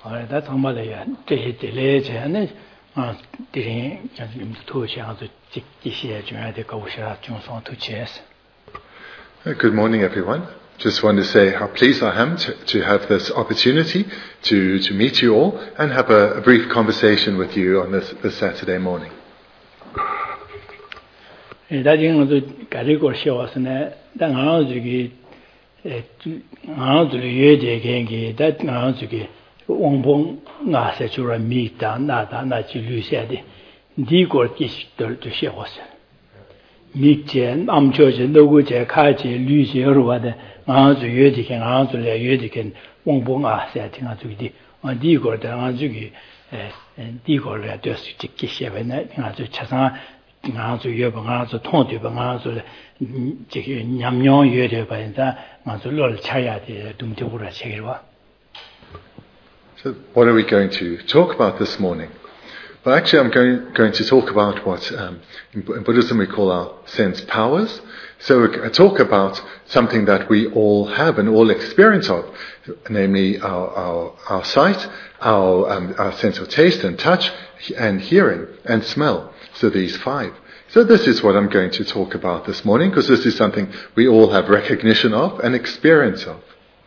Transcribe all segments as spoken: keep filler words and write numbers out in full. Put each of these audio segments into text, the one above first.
아, 다 정말이야. 제 딜레제는 아, 딜이 좀 도시하고 직기시에 중요하게 거우시라 중성 투치에서. Good morning, everyone. Just want to say how pleased I am to, to have this opportunity to, to meet you all and have a, a brief conversation with you on this, this Saturday morning. 다지는도 가리고 쉬어서네. 당하고 저기 에 아주 예제겐게 다 아주게 원봉 나세 주라 미다 나다 나지 루세데 니고 기시들 도 쉬어서. 미제 암조제 노고제 카지 루세로와데 아주 예제겐 아주 예제겐 원봉 아세 tin가주기 어 니고데 아주기 에 니고를 될수 있게 시에네 아주 차상 아주 여번 아주 통되번 아주 저기 냠뇽 여대 봐인다 아주 롤 차야 돼 dum적으로 책이와. So what are we going to talk about this morning? Well, actually I'm going, going to talk about what um, in Buddhism we call our sense powers. So we're going to talk about something that we all have and all experience of, namely our, our, our sight, our, um, our sense of taste and touch and hearing and smell. So these five. So this is what I'm going to talk about this morning, because this is something we all have recognition of and experience of.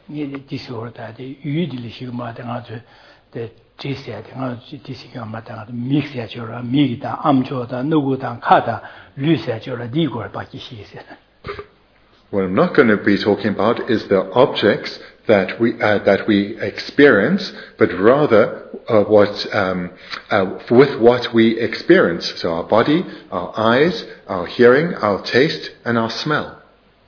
What I'm not going to be talking about is the objects that we uh, that we experience, but rather uh, what um, uh, with what we experience. So our body, our eyes, our hearing, our taste, and our smell.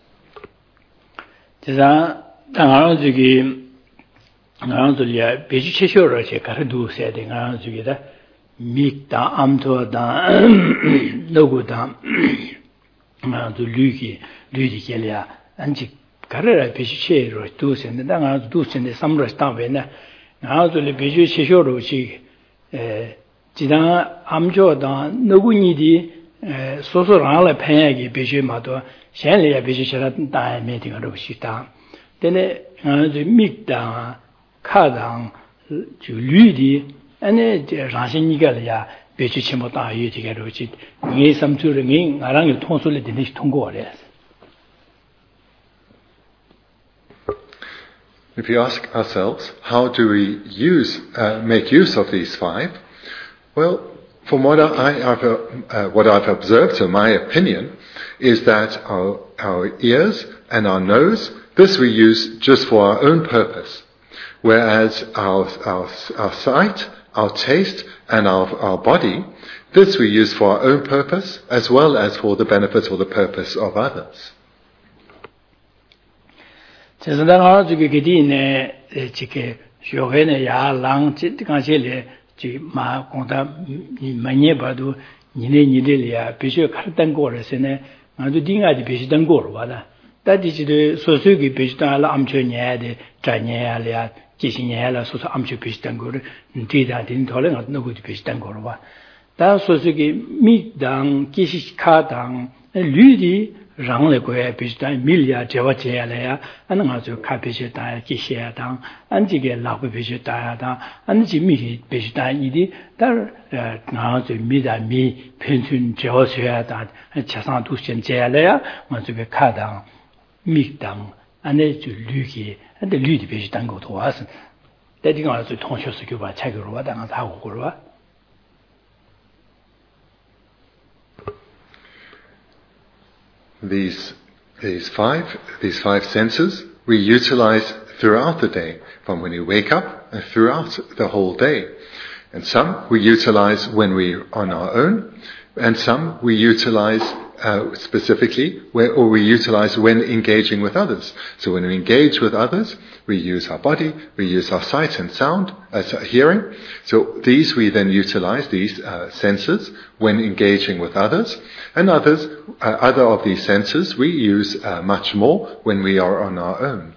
가르라 비시체로 두선데 당아 두선데 삼러스타베나 나도리 비주 치쇼로시 에 지당 암조다 누구니디 에 소소랑을 팬야기 비주마도 셴리야 비주처라 다에 되어로 시다 근데 아주 믹다 카당 주 류디 안에 라신이가야 비주치모 다 유지게로지 이 삼주르니 나랑 통솔이 되듯이 통고래. If you ask ourselves, how do we use, uh, make use of these five? Well, from what I, I've, uh, what I've observed, so my opinion, is that our, our ears and our nose, this we use just for our own purpose. Whereas our, our, our sight, our taste, and our, our body, this we use for our own purpose, as well as for the benefit or the purpose of others. 제가 저기 그디네 지게 쇼회네 야랑 지가실에 지마 공다 많이 봐도 니네 니들이야 비쇼 칼단 거라서네 아주 딩아지 비시던 거로 봐라 다디지도 소소기 비시다라 암초냐데 자냐야 기신냐라 소소 암초 비시던 거를 뒤다딘 돌에 누구도 비시던 거로 봐다 소소기 미당 기시카당 류디 랑레 고에 비슷한 밀리아 제와제야래야 하는 아주 카피시다 기시야당 안지게 라고 비슷하다 안지 미 비슷한 이디 달 나아주 미다 미 펜춘 제와제야다 차상 두신 제야래야 먼저게 카당 미당 안에 주 류기 근데 류디 비슷한 것도 와서 대디가 아주 통쇼스 교바 책으로 와당 하고 그러와. These, these five, these five senses we utilize throughout the day, from when we wake up and throughout the whole day. And some we utilize when we're on our own, and some we utilize uh, specifically, where, or we utilize when engaging with others. So when we engage with others, we use our body, we use our sight and sound, uh, hearing. So these we then utilize, these uh, senses, when engaging with others. And others, uh, other of these senses, we use uh, much more when we are on our own.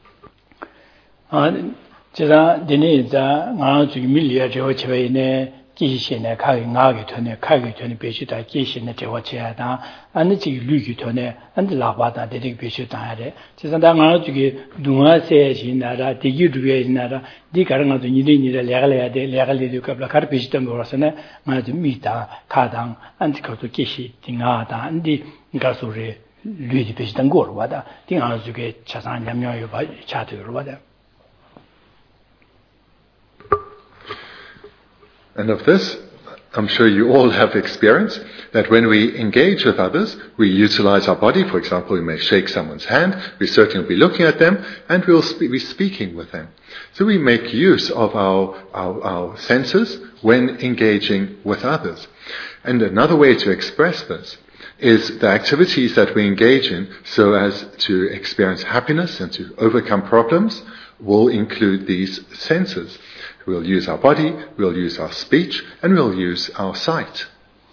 제가 전에 자 아주 밀리아 저처에네 기시네 가게 나게 되네 가게 되네 배시다 기시네 저거 제다 안지 류기 되네 안지 라바다 되게 배시다래 제가 나 저기 누가세 지나라 되게 두에 지나라 디가랑도 니니니래 레갈해야 돼 레갈리도 갑라 카르 배시던 거라서네 맞아 미다 가당 안지 것도 기시 딩아다 안디 가소리 류디 배시던 거로 와다 딩아 저게 차상 냠녀요 봐 차도로 와다. And of this, I'm sure you all have experience that when we engage with others, we utilize our body. For example, we may shake someone's hand, we certainly will be looking at them, and we'll spe- be speaking with them. So we make use of our, our, our senses when engaging with others. And another way to express this is the activities that we engage in so as to experience happiness and to overcome problems will include these senses. We'll use our body, we'll use our speech, and we'll use our sight.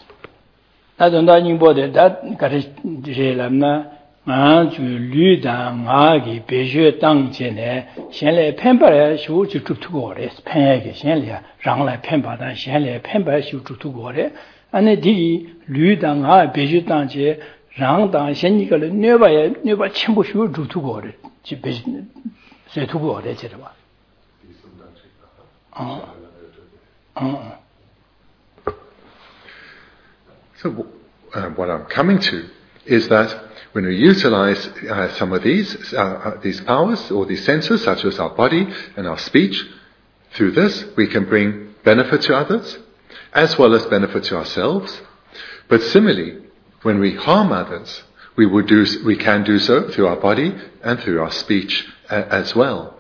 Uh, uh. So uh, what I'm coming to is that when we utilize uh, some of these uh, uh, these powers or these senses, such as our body and our speech, through this we can bring benefit to others as well as benefit to ourselves. But similarly, when we harm others, we would do we can do so through our body and through our speech uh, as well.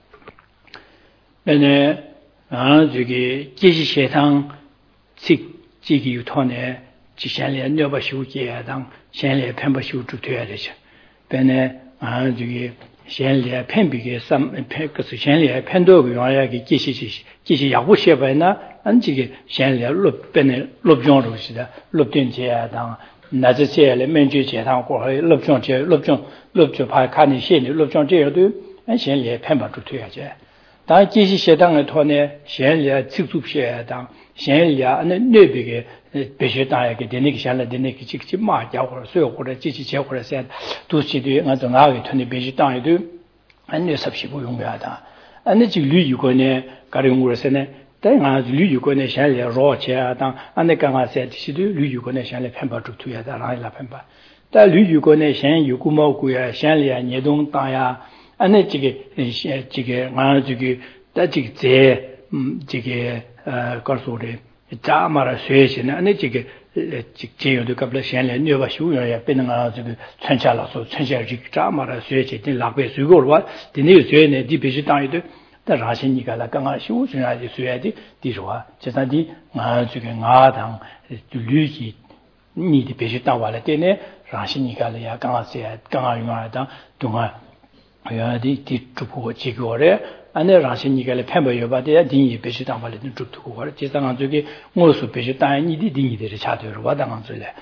아 저기 지시세상 직 지기 유토네 지산례 녀바시우게당 산례 펜바시우 주돼야 되죠. 배네 아 저기 산례 펜비게 삼 펜그스 산례 펜도 요야기 지시시 지시 야구셰바나 안지게 산례 롭배네 롭종로시다. 롭된제야당 나즈제레 men주제당 고해 롭종제 롭종 롭종 파카니 시니 롭종제여도 산례 펜바 주돼야지. 다 지시 세당의 토네 현례 직sup시에당 현례 내비게 배시다에게 되는 게 살라 되는 게 직접 마자고 소요고래 지시 제고래서 도시도 아주 나게 토네 배시다에도 안내 섭시고 용하다 안내 지 류유고네 가령고래서네 대가 류유고네 현례 로체당 안내 강아세 지시도 류유고네 현례 편바주 투야다 라이라 편바 다 류유고네 현 유구모구야 현례 예동 땅야 안에 지게 지게 아 저기 따지게 제 지게 어 거소리 자마라 쇠시네 안에 지게 직제요도 갑라 현례 녀바 휴여야 빼는 아 저기 천차라서 천차지 자마라 쇠시 된 라베 수고로 되네 쇠네 디비시 땅에도 다 라신이가 라강아 휴주나지 쇠야지 디로와 제단디 아 저기 나당 류기 니디 비시 땅와라 되네 라신이가 야 강아세 강아 용하다 동아 야디 디트고 지고래 안에 라신이가를 팸버여바데 딩이 배시당 발레는 죽고 거래 제상한 쪽에 모수 배시당 이디 딩이들이 차도로 와당한 줄래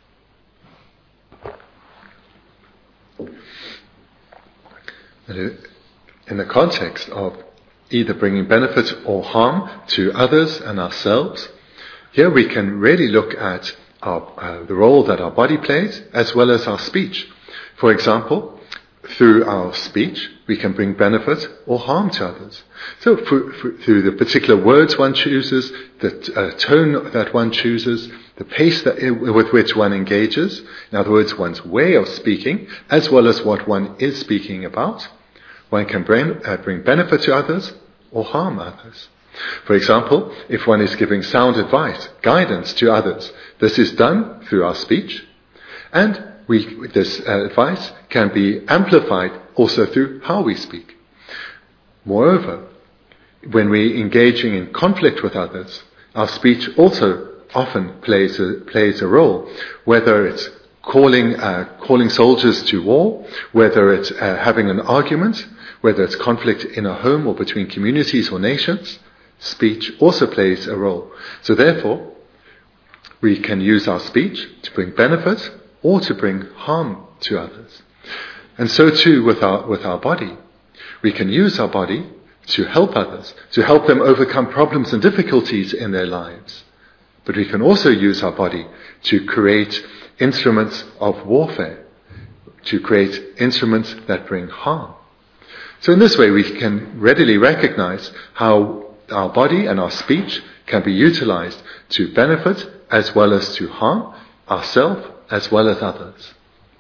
In the context of either bringing benefit or harm to others and ourselves, here we can really look at our, uh, the role that our body plays as well as our speech. For example, through our speech, we can bring benefit or harm to others. So for, for, through the particular words one chooses, the uh, tone that one chooses, the pace that, with which one engages, in other words, one's way of speaking, as well as what one is speaking about, one can bring, uh, bring benefit to others or harm others. For example, if one is giving sound advice, guidance to others, this is done through our speech, and We, this uh, advice can be amplified also through how we speak. Moreover, when we're engaging in conflict with others, our speech also often plays a, plays a role, whether it's calling, uh, calling soldiers to war, whether it's uh, having an argument, whether it's conflict in a home or between communities or nations, speech also plays a role. So therefore, we can use our speech to bring benefit or to bring harm to others. And so too with our with our body. We can use our body to help others, to help them overcome problems and difficulties in their lives. But we can also use our body to create instruments of warfare, to create instruments that bring harm. So in this way we can readily recognize how our body and our speech can be utilized to benefit as well as to harm ourselves as well as others.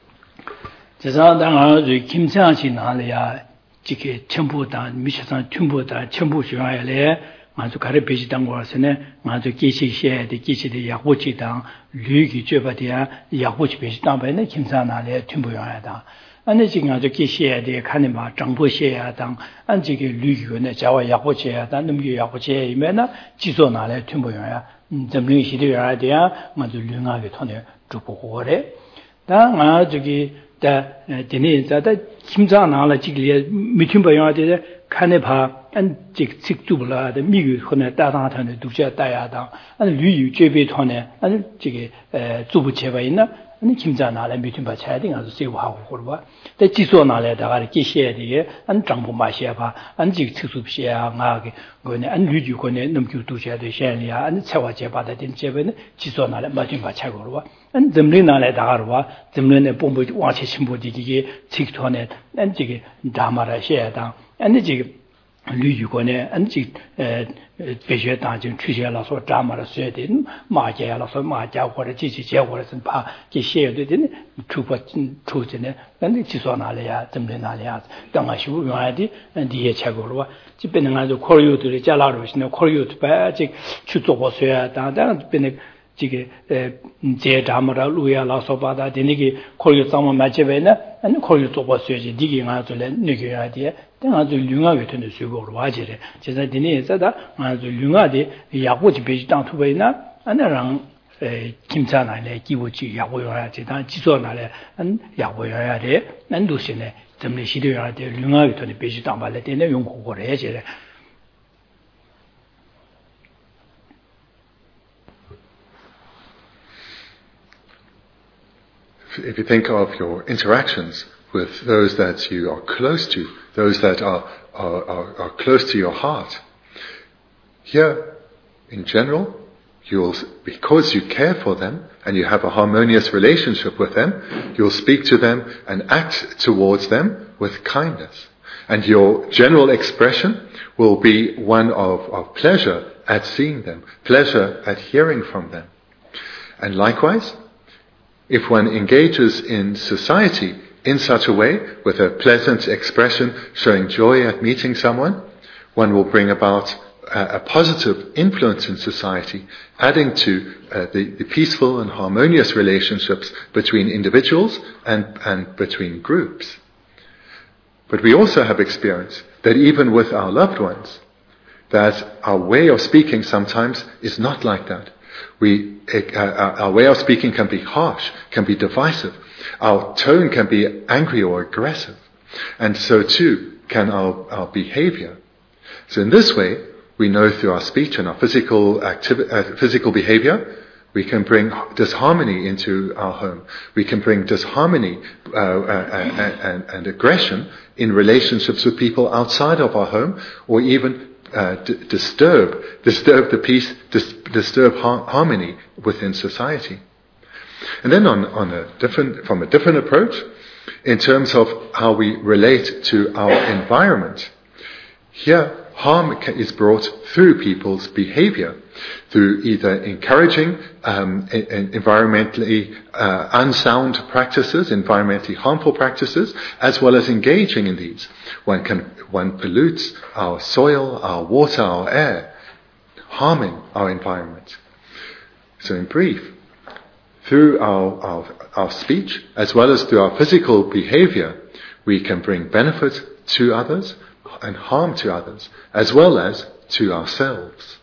지게 전부다 미셔선 전부다 전부 중앙에 아주 가르 베지당 거서네 아주 기시시에 기시의 약보지당 류기 죄바디야 약보지 베지당 바에 김산나래 전부용하다 아니 지금 아주 기시에 대 칸이 마 정보시에야 당 안지게 류기네 자와 약보지야 당 넘기 약보지에 이면은 지소나래 전부용야 점령 시대야 돼야 아주 류하게 통해 주고고래 당 아주기 다 되네 자다 김자나라 지게 미팅바야데 칸에바 안직 직두블라데 미유 혼에 따다한테 두자 따야다 아니 류유 죄배 통에 아니 지게 에 주부체바 있나 아니 김자나라 미팅바 차야딩 아주 세우하고 그러봐 때 지소나래 다가 기시에디에 안 정부 마시아바 안직 특수시야 나게 거네 안 류유 거네 넘기 두자데 셴리아 아니 차와 제바데 된 제베는 지소나래 마팅바 차고 그러봐 안 점리나래 다가로와 점리네 본부 와체 신부디게 직토네 안지게 다마라시야당 안지게 류유권에 안지 에 배学当中出现了说咱们的学的马家了说马家或者机器结或者是怕给写的的出国出去呢那你去说哪里呀怎么哪里呀当啊修原来的你也切过了这边呢就考虑的加拉罗现在考虑的把这去做过学啊当然边那这个呃这咱们的路呀老说把它的那个考虑咱们买这边呢那考虑做过学习第一个啊做了那个啊的但아주 융하게 되는 수고로 와지래. 제가 디네 자다 아주 융하게 야고지 베지 땅투베나 안랑 에 김자나네 기부지 야고여야 제단 지소나래 안 야고여야 돼. 난도시네 점리 시도여야 돼. 융하게 되는 베지 땅발래 되네 용고고래 해지래. If you think of your interactions with those that you are close to, those that are, are, are, are close to your heart. Here, in general, you'll, because you care for them and you have a harmonious relationship with them, you'll speak to them and act towards them with kindness. And your general expression will be one of, of pleasure at seeing them, pleasure at hearing from them. And likewise, if one engages in society in such a way, with a pleasant expression, showing joy at meeting someone, one will bring about a, a positive influence in society, adding to uh, the, the peaceful and harmonious relationships between individuals and, and between groups. But we also have experience that even with our loved ones, that our way of speaking sometimes is not like that. We, uh, our way of speaking can be harsh, can be divisive. Our tone can be angry or aggressive. And so too can our, our behavior. So in this way, we know through our speech and our physical activity, uh, physical behavior, we can bring disharmony into our home. We can bring disharmony uh, uh, and, and, and aggression in relationships with people outside of our home, or even uh, d- disturb, disturb the peace, dis- disturb har- harmony within society. And then on, on a different, from a different approach, in terms of how we relate to our environment. Here, harm is brought through people's behavior, through either encouraging um, environmentally uh, unsound practices, environmentally harmful practices, as well as engaging in these. One can, one pollutes our soil, our water, our air, harming our environment. So in brief, through our, our, our speech, as well as through our physical behavior, we can bring benefit to others and harm to others, as well as to ourselves.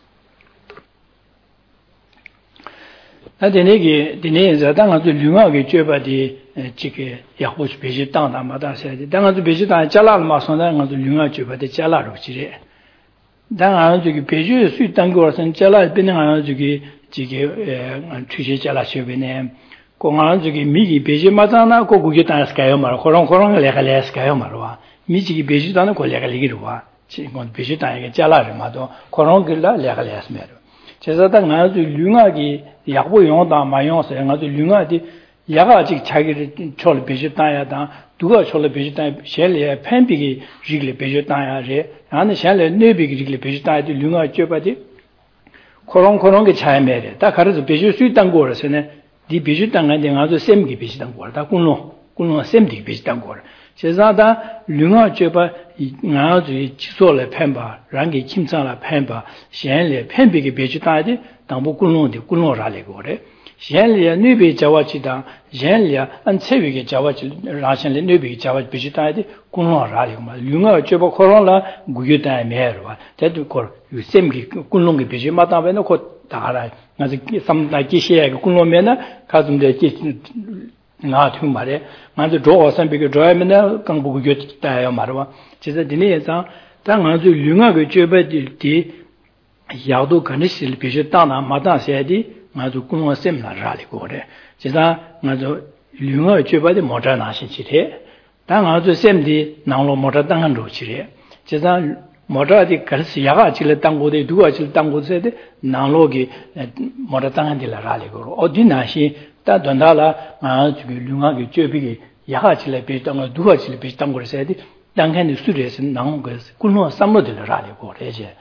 지게 취재 잘하셔베네 공항 저기 미기 베지 맞잖아 고국에 따라서 가요 말 그런 그런 걸 내가 내서 가요 말와 미지기 베지도 않고 내가 얘기를 와 지금 비슷하게 잘라를 마도 그런 길라 내가 했으면 제가다 나도 륜하기 약보 용다 마용서 나도 륜하디 야가 아직 자기를 철 비슷하야다 누가 철 비슷하 셀에 팬비기 지글 비슷하야래 나는 셀에 네비기 지글 비슷하야디 륜하 쪄바디 그런 그런 게 차이매래 다 가르쳐 비슷 수 있다는 거라서네 디 비슷한 게 나도 셈기 비슷한 거다 군노 군노 셈디 비슷한 거라 제자다 륜하 쪄바 나도 지소래 팬바 랑게 침상라 팬바 셀에 팬비기 비슷하야디 당부 군노데 군노라래 거래 젠리아 뉴비 자와치다 젠리아 안체비게 자와치 라신레 뉴비 자와치 비지타디 군노라리마 융아 쳬보 코로나 구유다 메르와 대도 코 유셈기 군농기 비지 마다베노 코 다라 나지 삼다 기시에 군노메나 가슴데 기 나 tumare 나도 저 선비게 저에메나 강부 구유다요 말와 제가 디네에서 당아주 융아게 쳬베디 야도 가니실 비지 따나 마다세디 아주 군노 셈나 라리고래 제가 아주 륜어 쥐바디 모자 나신치래 당 아주 셈디 나로 모자 당한 로치래 제가 모자디 가르스 야가 질 땅고데 누가 질 땅고세데 나로기 모자 당한디라 라리고 어디 나시 다 돈달라 아주 륜어게 쥐비기 야가 질 비땅고 누가 질 비땅고 세디 당한디 수레스 나온 거 군노 삼로들 라리고 그래제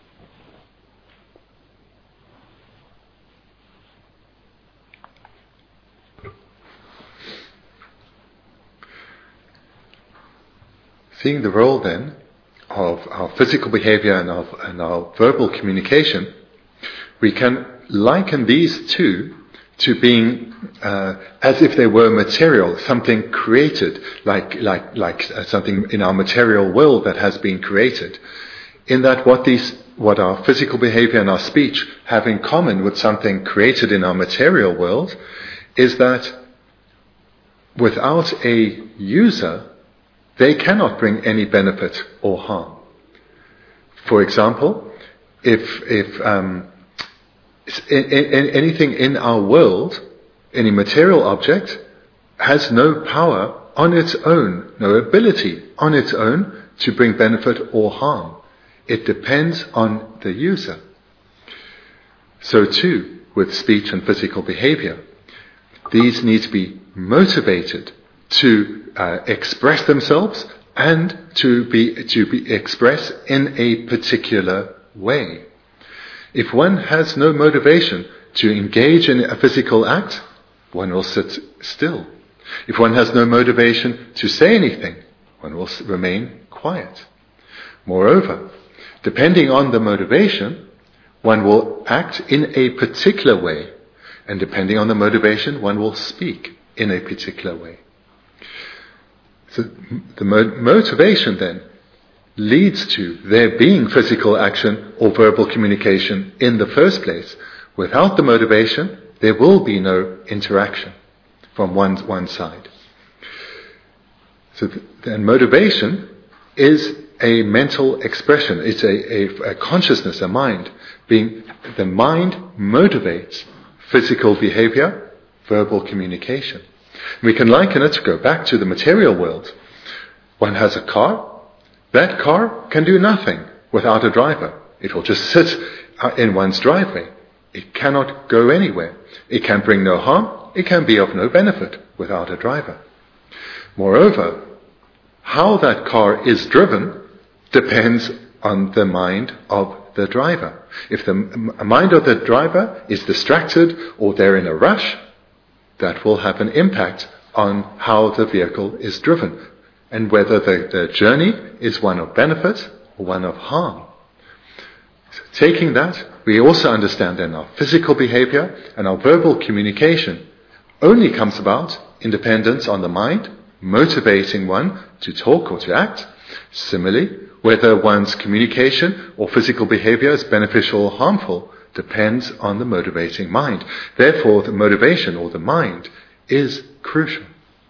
Seeing the role then of our physical behavior and our, and our verbal communication, we can liken these two to being uh, as if they were material, something created, like like like uh, something in our material world that has been created. In that, what these, what our physical behavior and our speech have in common with something created in our material world, is that without a user, they cannot bring any benefit or harm. For example, if if um, in, in, anything in our world, any material object, has no power on its own, no ability on its own to bring benefit or harm. It depends on the user. So too, with speech and physical behavior, these need to be motivated to uh, express themselves and to be to be expressed in a particular way. If one has no motivation to engage in a physical act, one will sit still. If one has no motivation to say anything, one will remain quiet. Moreover, depending on the motivation, one will act in a particular way, and depending on the motivation, one will speak in a particular way. So the mo- motivation then leads to there being physical action or verbal communication in the first place. Without the motivation, there will be no interaction from one, one side. So then motivation is a mental expression. It's a, a, a consciousness, a mind. Being the mind motivates physical behavior, verbal communication. We can liken it to go back to the material world. One has a car. That car can do nothing without a driver. It will just sit in one's driveway. It cannot go anywhere. It can bring no harm. It can be of no benefit without a driver. Moreover, how that car is driven depends on the mind of the driver. If the mind of the driver is distracted or they're in a rush, that will have an impact on how the vehicle is driven and whether the, the journey is one of benefit or one of harm. So taking that, we also understand then our physical behavior and our verbal communication only comes about in dependence on the mind, motivating one to talk or to act. Similarly, whether one's communication or physical behavior is beneficial or harmful depends on the motivating mind. Therefore, the motivation or the mind is crucial.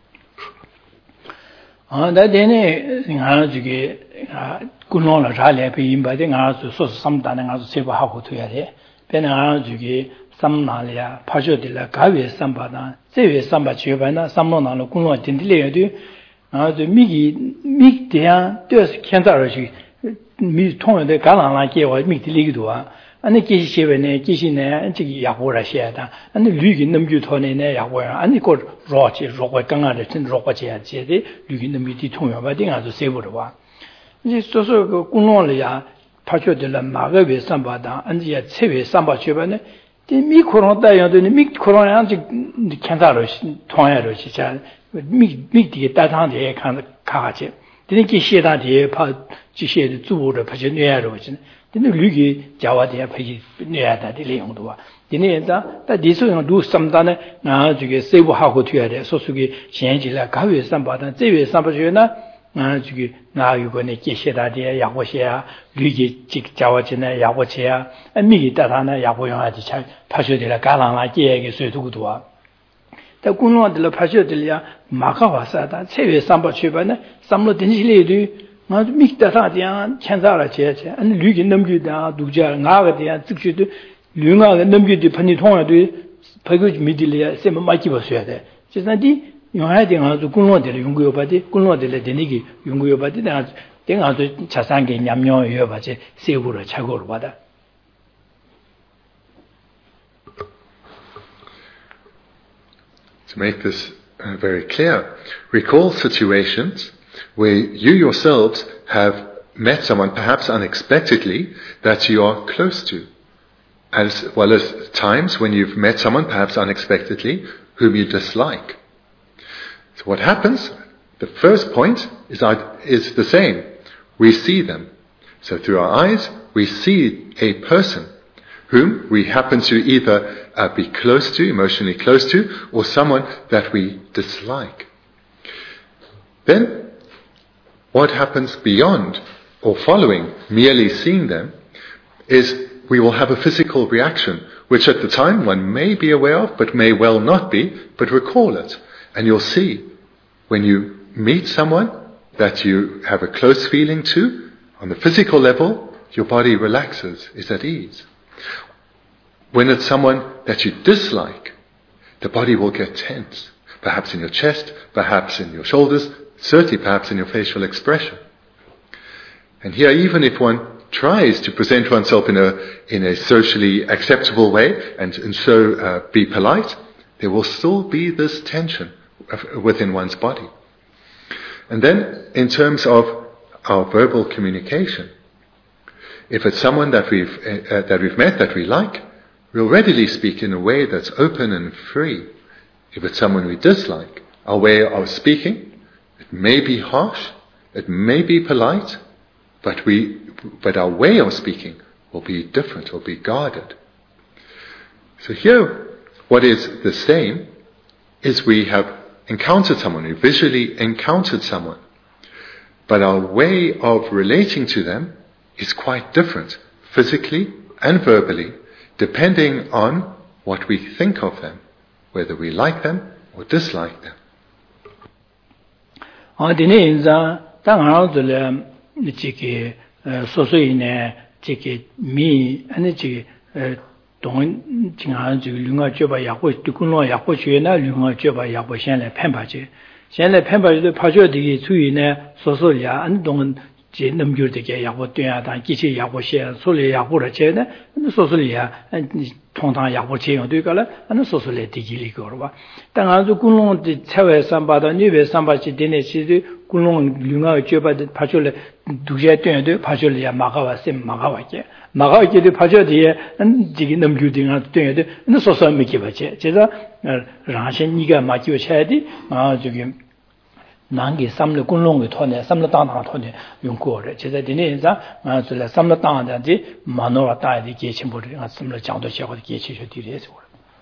Ah, da dene nga jige kunno la jale pe yimba de nga so so samda nga so seba ha ko to ya de pe nga jige samna ya phajo de la ga we samba da se we samba che ba na samno na lo kunno din de le de nga de mi gi mi de ya de kyan da ro ji 미 통에 가랑라 게와 미들리기도아 아니 계시베네 계시네 저기 야고라 시야다 아니 류기 넘규토네네 야고야 아니 고 로치 로고 강아데 진 로고지야 제데 류기 넘규디 통여바딩 아주 세부르와 이제 소소 그 군론이야 파쇼들라 마가베 삼바다 안지야 체베 삼바 쥐바네 이 미코론 다야도니 미코론 아직 캔다로 통야로 진짜 미 미디에 따당데 칸 가지 되게 시에다데 파 지시에 주부를 파셔 뇌야로 진 근데 류기 자와데 파지 뇌야다 내용도와 디네다 다 디소용 루 삼다네 나 저게 세부하고 뒤야데 소수기 신지라 가외 삼바다 제외 삼바주나 아 저기 나 이번에 계시다데 야고시야 류기 직 자와지네 야고치야 미기 따라나 야고용하지 잘 파셔들라 가랑라 계획이 소두고도와 다 군노들 파셔들이야 마카와사다 세외 삼바 취반에 삼로 딘실리도 나 미기다사디야 천사라 제제 아니 류기 넘기다 누자 나가 대야 즉시도 류나가 넘기도 판이 통화도 배그 미딜이야 세마 마치 버셔야 돼 지난디 용하딩 아주 군노들 용구요바디 군노들 되니기 용구요바디 내가 내가 아주 자산계 냠뇨요 바지 세부로 차고로 받아 To make this uh, very clear, recall situations where you yourselves have met someone perhaps unexpectedly that you are close to, as well as times when you've met someone perhaps unexpectedly whom you dislike. So what happens? The first point is, is the same. We see them. So through our eyes, we see a person whom we happen to either uh, be close to, emotionally close to, or someone that we dislike. Then, what happens beyond or following merely seeing them is we will have a physical reaction, which at the time one may be aware of, but may well not be, but recall it. And you'll see, when you meet someone that you have a close feeling to, on the physical level, your body relaxes, is at ease. When it's someone that you dislike, the body will get tense, perhaps in your chest, perhaps in your shoulders, certainly perhaps in your facial expression. And here, even if one tries to present oneself in a in a socially acceptable way and, and so uh, be polite, there will still be this tension within one's body. And then, in terms of our verbal communication, if it's someone that we've uh, that we've met that we like, we'll readily speak in a way that's open and free. If it's someone we dislike, our way of speaking, it may be harsh, it may be polite, but we but our way of speaking will be different, will be guarded. So here, what is the same is we have encountered someone, we visually encountered someone, but our way of relating to them is quite different, physically and verbally, depending on what we think of them, whether we like them or dislike them. 제 넘겨되게 야고 돼야다 기체 야고시야 소리 야고를 제네 소소리야 통당 야고 제용 되거라 아니 소소리 디기리 거와 당아주 군롱의 차외 삼바다 니베 삼바치 되네시 군롱 류가 줘바데 파쇼레 두제 되는데 파쇼리야 마가와 셈 마가와게 마가와게도 파쇼디에 지기 넘겨딩아 되는데 너 소소 미기 바제 제가 라신 니가 마기오 차야디 아 저기 난게 삼르 군롱의 토네 삼르 땅땅 토네 용고래 제가 되네자 아들 삼르 땅한테 마노라 따야디 계침보리 삼르 장도 시하고 계치셔 뒤에서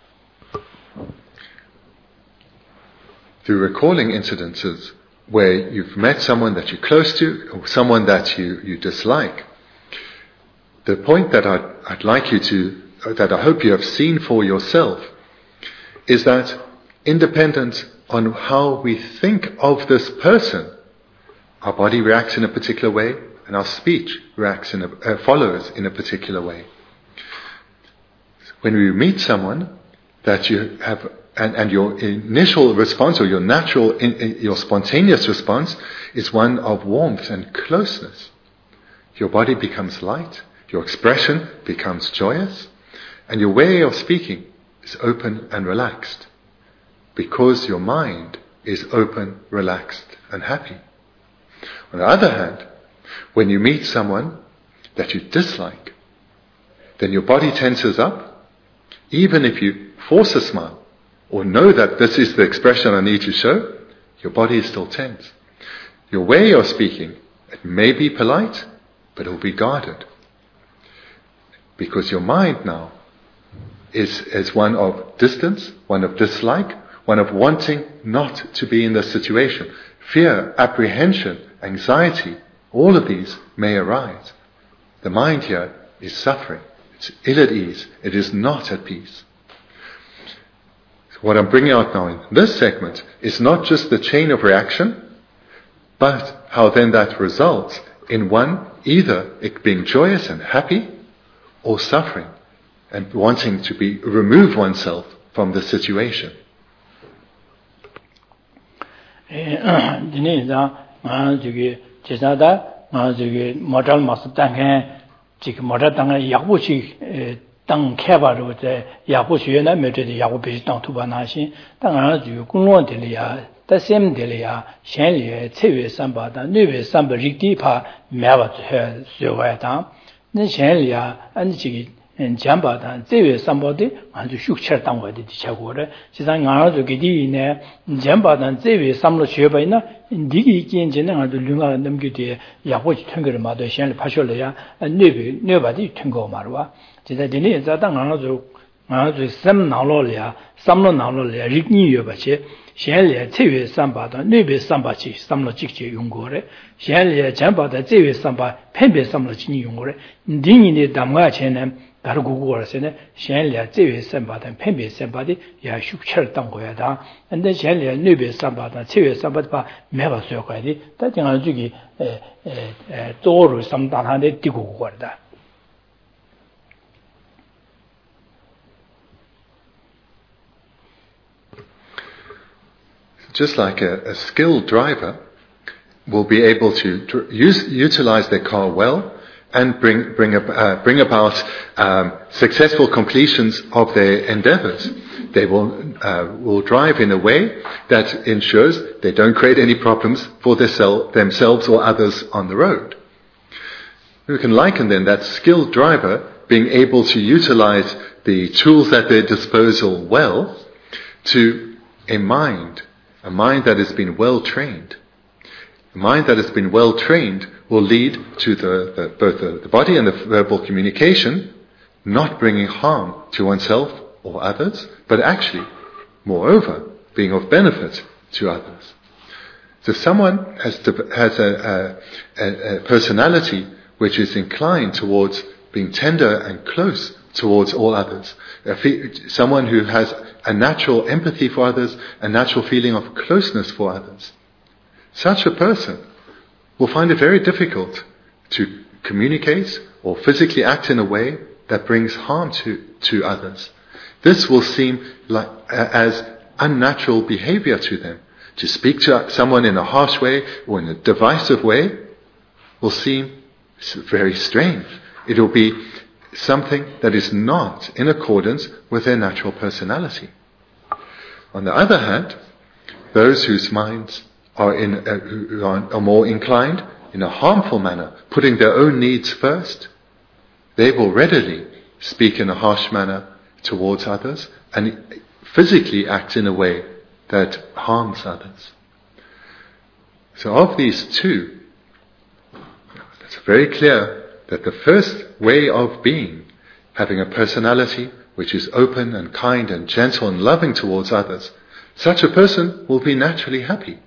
Through recalling incidences where you've met someone that you're close to or someone that you, you dislike, the point that I'd, I'd like you to, that I hope you have seen for yourself, is that independent on how we think of this person, our body reacts in a particular way, and our speech reacts in a, uh, follows in a particular way. When we meet someone that you have, and, and your initial response or your natural, in, in, your spontaneous response is one of warmth and closeness. your body becomes light, your expression becomes joyous, and your way of speaking is open and relaxed, because your mind is open, relaxed, and happy. On the other hand, when you meet someone that you dislike, then your body tenses up. Even if you force a smile, or know that this is the expression I need to show, your body is still tense. Your way of speaking, it may be polite, but it will be guarded. Because your mind now is, is one of distance, one of dislike, one of wanting not to be in this situation. Fear, apprehension, anxiety, all of these may arise. The mind here is suffering. It's ill at ease. It is not at peace. So what I'm bringing out now in this segment is not just the chain of reaction, but how then that results in one either it being joyous and happy, or suffering and wanting to be remove oneself from the situation. 지금 뭐라 당에 약부시 땅 개발로 때 약부시에나 메르디 약부비 땅 투바나시 땅아 주 공원들이야 다셈들이야 현리에 체외 삼바다 뇌외 삼바 리디파 매바트 쇠와다 네 현리야 안지기 잠바다 제외 삼바데 아주 슉처 땅와데 디차고래 지상 가나도 기디네 잠바다 제외 삼로 쉐바이나 디기 견제는 아주 류가 넘기디에 약부시 튼거를 마도 현리 파쇼려야 뇌비 뇌바디 튼거 말와 지다 디네 자당 가나도 아주 샘 나로려야 삼로 나로려야 리니여 바체 현리 체외 삼바다 뇌비 삼바치 삼로 직제 용거래 현리 잠바다 제외 삼바 펜베 삼로 진이 용거래 디니네 담가 체는 다른 국어에서는 현리아 제외 삼바다 펜베 삼바디 야 슉처 땅 거야다 근데 현리아 뇌베 삼바다 체외 삼바다 매바서야 거야디 다정한 주기 에에 도로 삼다한데 뛰고 거다. Just like a, a skilled driver will be able to dr- use, utilize their car well and bring bring, up, uh, bring about um, successful completions of their endeavors. They will uh, will drive in a way that ensures they don't create any problems for their sel- themselves or others on the road. We can liken then that skilled driver being able to utilize the tools at their disposal well to a mind, a mind that has been well trained. A mind that has been well trained will lead to the, the, both the, the body and the verbal communication not bringing harm to oneself or others, but actually, moreover, being of benefit to others. So someone has, to, has a, a, a personality which is inclined towards being tender and close towards all others. Someone who has a natural empathy for others, a natural feeling of closeness for others. Such a person will find it very difficult to communicate or physically act in a way that brings harm to, to others. This will seem like uh, as unnatural behavior to them. To speak to someone in a harsh way or in a divisive way will seem very strange. It will be something that is not in accordance with their natural personality. On the other hand, those whose minds are in uh, who are, are more inclined in a harmful manner, putting their own needs first, they will readily speak in a harsh manner towards others and physically act in a way that harms others. So of these two, it's very clear that the first way of being, having a personality which is open and kind and gentle and loving towards others, such a person will be naturally happy.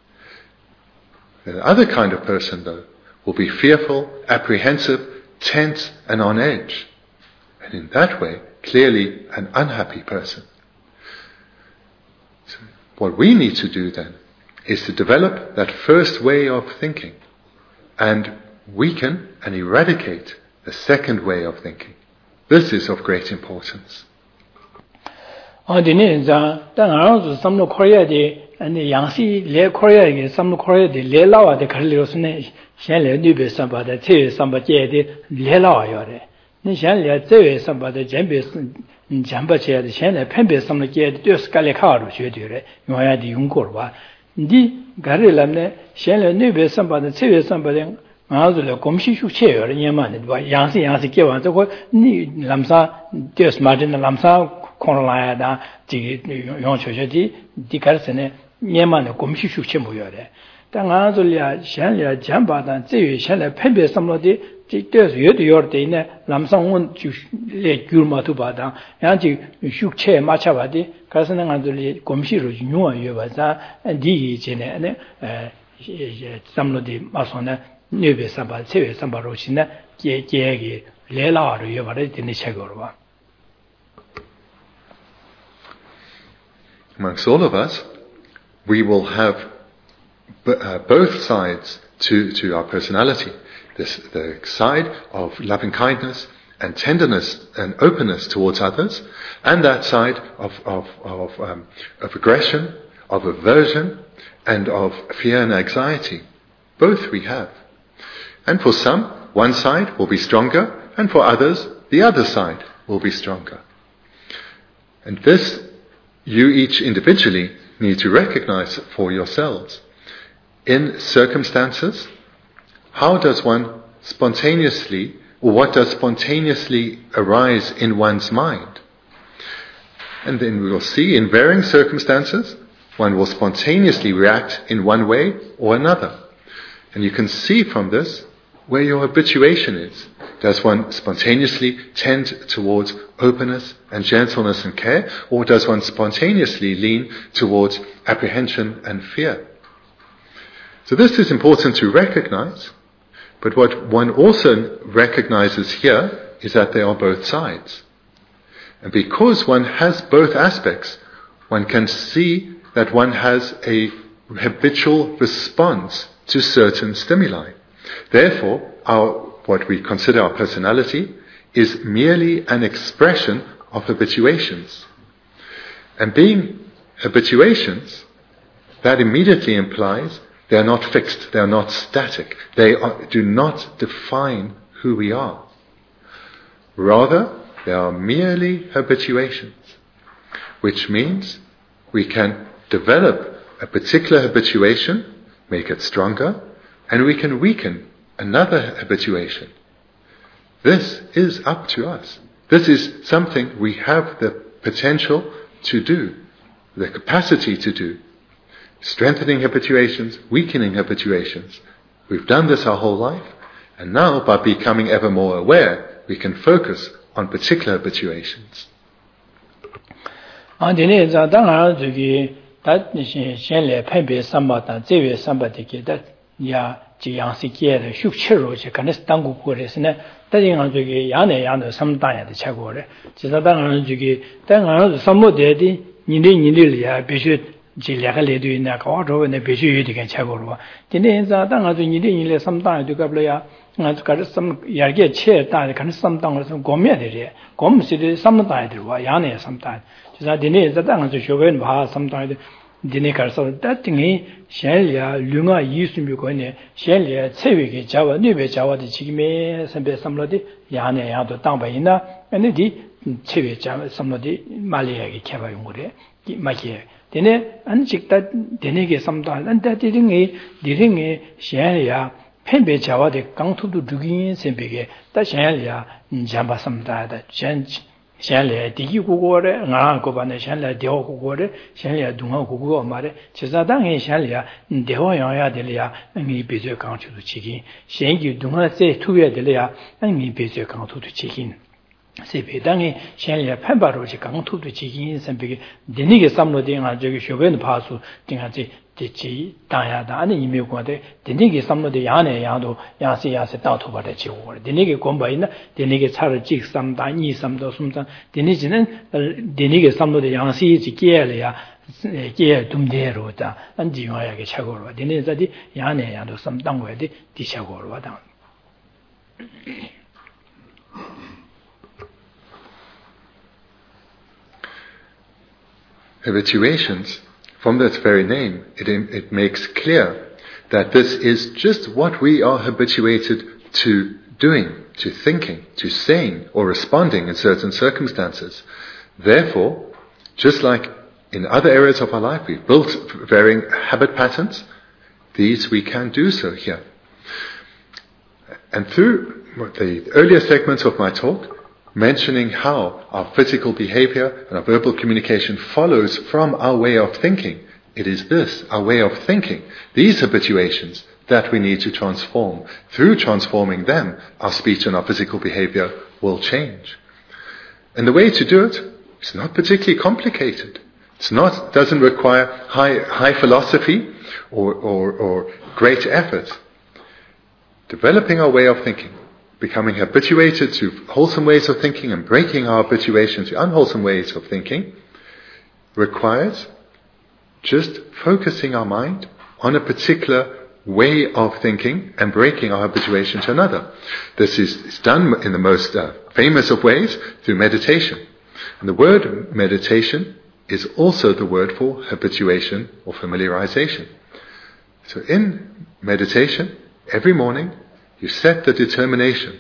The other kind of person, though, will be fearful, apprehensive, tense, and on edge. And in that way, clearly an unhappy person. So what we need to do then is to develop that first way of thinking and weaken and eradicate the second way of thinking. This is of great importance. 아니 양시 레 코리아에 삼 코리아에 레라와데 갈리로스네 셴레 뉴베 삼바데 체외 삼바제데 레라와요레 니 셴레 체외 삼바데 젬베 잠바체데 셴레 펜베 삼르게 되스칼레 카로 쉐디레 요야디 용고르바 니 가르람네 셴레 뉴베 삼바데 체외 삼바데 아즈레 곰시슈 체요레 녀마네 양시 양시 깨와 저거 니 람사 데스 마딘 람사 콘라야다 지 용초셔디 디카르스네 녀마네 곰시슈 체 모여레 당아들이야 셴레 잠바다 제외 셴레 펜베 삼로디 지때스 여디 여르데네 람상원 주레 귤마투 바다 양지 슈체 마차바디 가스는 아들이 곰시로 유어 여바자 디 이제네 에 삼로디 마소네 네베 삼바 세베 삼바로시네 제제기 레라로 여바데 되는 책으로 봐. Amongst all of us, we will have b- uh, both sides to, to our personality. This, the side of loving kindness and tenderness and openness towards others, and that side of, of, of, um, of aggression, of aversion, and of fear and anxiety. Both we have. And for some, one side will be stronger, and for others, the other side will be stronger. And this, you each individually need to recognize for yourselves. In circumstances, how does one spontaneously, or what does spontaneously arise in one's mind? And then we will see in varying circumstances, one will spontaneously react in one way or another. And you can see from this where your habituation is. Does one spontaneously tend towards openness and gentleness and care, or does one spontaneously lean towards apprehension and fear? So this is important to recognize, but what one also recognizes here is that there are both sides. And because one has both aspects, one can see that one has a habitual response to certain stimuli. Therefore, our, what we consider our personality is merely an expression of habituations. And being habituations, that immediately implies they are not fixed, they are not static, they are, do not define who we are. Rather, they are merely habituations, which means we can develop a particular habituation, make it stronger, and we can weaken another habituation. This is up to us. This is something we have the potential to do, the capacity to do. Strengthening habituations, weakening habituations. We've done this our whole life, and now by becoming ever more aware, we can focus on particular habituations. 야 지양시계의 슈치로 가능스 당고 거래스네 다행한 저기 야내 야내 삼단야의 최고래 지사당은 저기 당은 삼모대디 니네 니네리야 비슈 지려가 레드이나 가와로네 비슈 유디게 최고로 근데 자당은 저 니네 니네 삼단야도 갑려야 아주 가르스 삼 야게 체다 가능스 삼단으로서 고면들이 고음시리 삼단야들과 야내 삼단 지사 니네 자당은 저 쇼변 바 삼단야들 dine karso da tingi shenlia lunga yisumbi ko ne shenlia chewege jawa nebe jawa de chigme sambe samlodi yane yado tangba ina ane di chewe jawa samlodi maliya ge kheba yungure ki makie dine an chikta dine ge samda an da diringi diringi shenlia 펜베 자와데 강투도 두긴 셈베게 다 shenlia jamba samda da shen 샹레 디기고고레 나고바네 샹레 데오고고레 샹레 동하고고 말에 제사당에 샹레야 데오야야 될이야 니 비저 강추도 치기 샹기 동하세 투야 될이야 니 비저 강투도 치긴 세배당에 샹레 판바로지 강투도 치긴 선비게 데니게 삼로딩아 저기 쇼벤 파수 띵하지 지 다야다 아니 이메고데 데니게 삼로데 야네 야도 야세 야세 따토바데 지고 데니게 곰바이나 데니게 차를 직 삼다 이 삼도 숨다 데니지는 데니게 삼로데 양시 지게래야 게 둠데로다 안지와야게 차고로 데니자디 야네 야도 삼당고야디 디차고로 와당 Habituations from that very name, it, it makes clear that this is just what we are habituated to doing, to thinking, to saying, or responding in certain circumstances. Therefore, just like in other areas of our life, we've built varying habit patterns, these we can do so here. And through the earlier segments of my talk, mentioning how our physical behavior and our verbal communication follows from our way of thinking, it is this, our way of thinking, these habituations, that we need to transform. Through transforming them, our speech and our physical behavior will change. And the way to do it is not particularly complicated. It's not, doesn't require high, high philosophy or, or, or great effort. Developing our way of thinking, becoming habituated to wholesome ways of thinking and breaking our habituation to unwholesome ways of thinking requires just focusing our mind on a particular way of thinking and breaking our habituation to another. This is, is done in the most uh, famous of ways through meditation. And the word meditation is also the word for habituation or familiarization. So in meditation, every morning, you set the determination,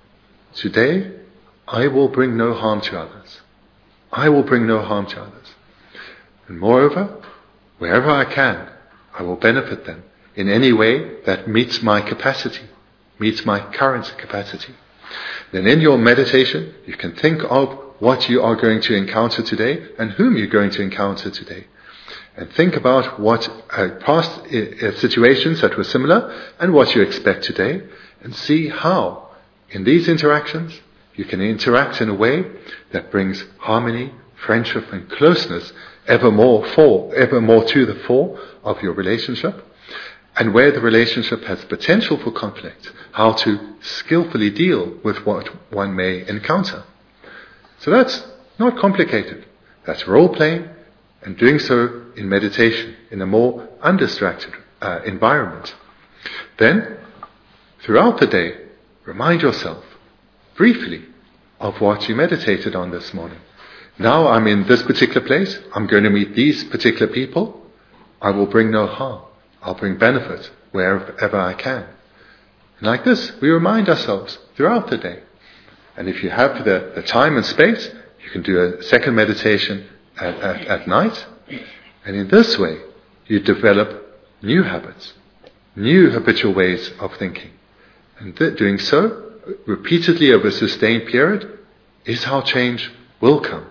today, I will bring no harm to others. I will bring no harm to others. And moreover, wherever I can, I will benefit them in any way that meets my capacity, meets my current capacity. Then in your meditation, you can think of what you are going to encounter today and whom you're going to encounter today. And think about what uh, past uh, situations that were similar and what you expect today, and see how, in these interactions, you can interact in a way that brings harmony, friendship, and closeness ever more for, ever more to the fore of your relationship. And where the relationship has potential for conflict, how to skillfully deal with what one may encounter. So that's not complicated. That's role-playing and doing so in meditation, in a more undistracted uh, environment. Then, throughout the day, remind yourself, briefly, of what you meditated on this morning. Now I'm in this particular place. I'm going to meet these particular people. I will bring no harm. I'll bring benefit wherever I can. And like this, we remind ourselves throughout the day. And if you have the, the time and space, you can do a second meditation at, at, at night. And in this way, you develop new habits, new habitual ways of thinking. And th- doing so repeatedly over a sustained period is how change will come.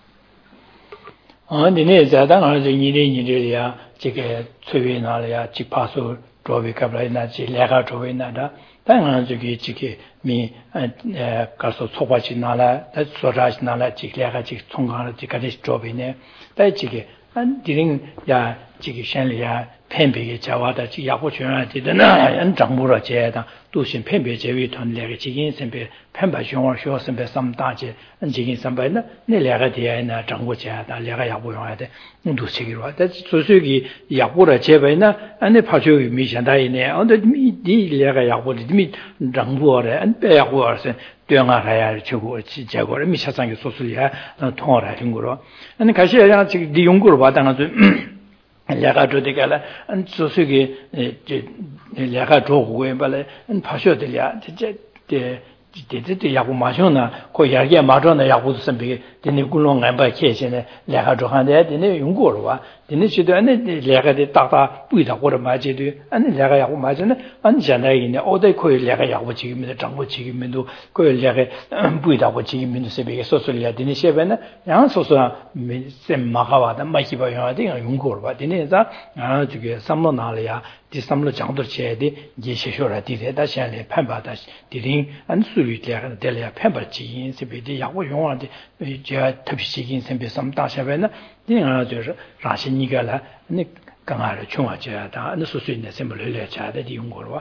당연히 저기 지게 미 가서 소바지 나라 소라지 나라 지게가 지 총강을 지까지 줘비네 다지게 안 디링 야 지게 셴리야 팬비게 자와다 지 야고 줘야 되잖아 안 정부로 제다 도신 팬비 제위 돈내게 지긴 선배 팬바 쇼어 쇼 선배 삼다지 안 지긴 선배나 내려가 돼야나 정부 제다 내가 야고 용해야 돼 도 시기로 다 소소기 야고라 제배나 안에 파쇼기 미션다이네 언데 미 내가 야고리 미 정부어래 안 빼야고어서 되어가야 저거 지자고를 미차상에 소소리야 통화를 하는 거로 아니 가시야 지금 네 연구를 받아가지고 내가 저대가라 안 소소기 내가 저거에 발에 안 파쇼들이야 진짜 데데데 야고 마셔나 고 야게 마저나 야고 선비 데네 굴롱 안바 계시네 내가 저한테 데네 연구를 와 데네 시도 안에 내가 데 따다 뿌이다 고를 맞지도 안에 내가 야고 맞으네 안잖아이네 어디 코일 내가 야고 지금인데 정보 지금인도 코일 내가 뿌이다 고 지금인도 세비게 소소리야 데네 셰베나 양 소소아 셈 마가와다 마기바 요하데 연구를 와 데네자 아 저게 삼로 나려야 디 삼로 장도 제데 예시쇼라 디데다 샤레 판바다 디링 안수리려가 데려야 판바 지인 세비데 야고 용한데 제가 특히적인 선배 삼다샤베나 디가就是라신이가라 네 강아를 총아져야다 네 소수인의 셈을 내려야다 디 연구로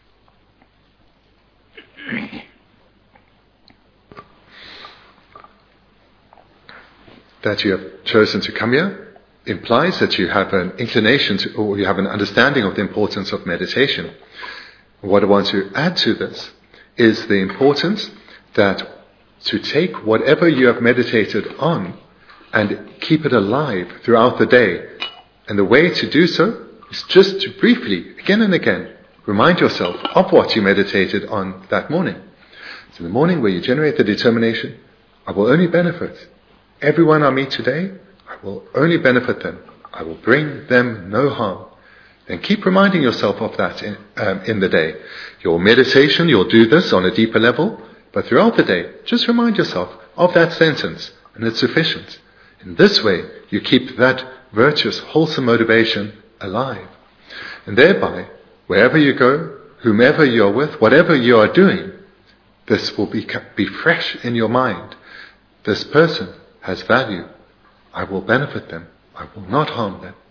That you have chosen to come here implies that you have an inclination to, or you have an understanding of the importance of meditation. What I want to add to this is the importance that to take whatever you have meditated on and keep it alive throughout the day And the way to do so is just to briefly, again and again, remind yourself of what you meditated on that morning. So in the morning where you generate the determination, I will only benefit everyone I meet today, I will only benefit them. I will bring them no harm. Then keep reminding yourself of that in, um, in the day. Your meditation, you'll do this on a deeper level, but throughout the day, just remind yourself of that sentence, and it's sufficient. In this way, you keep that virtuous, wholesome motivation alive. And thereby, wherever you go, whomever you're with, whatever you are doing, this will be, be fresh in your mind. This person has value. I will benefit them. I will not harm them.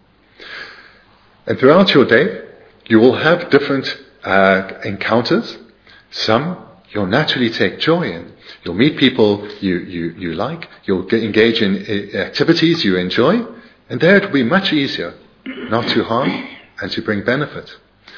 And throughout your day, you will have different uh, encounters. Some you'll naturally take joy in. You'll meet people you, you, you like. You'll get, engage in uh, activities you enjoy. And there it will be much easier not to harm and to bring benefit.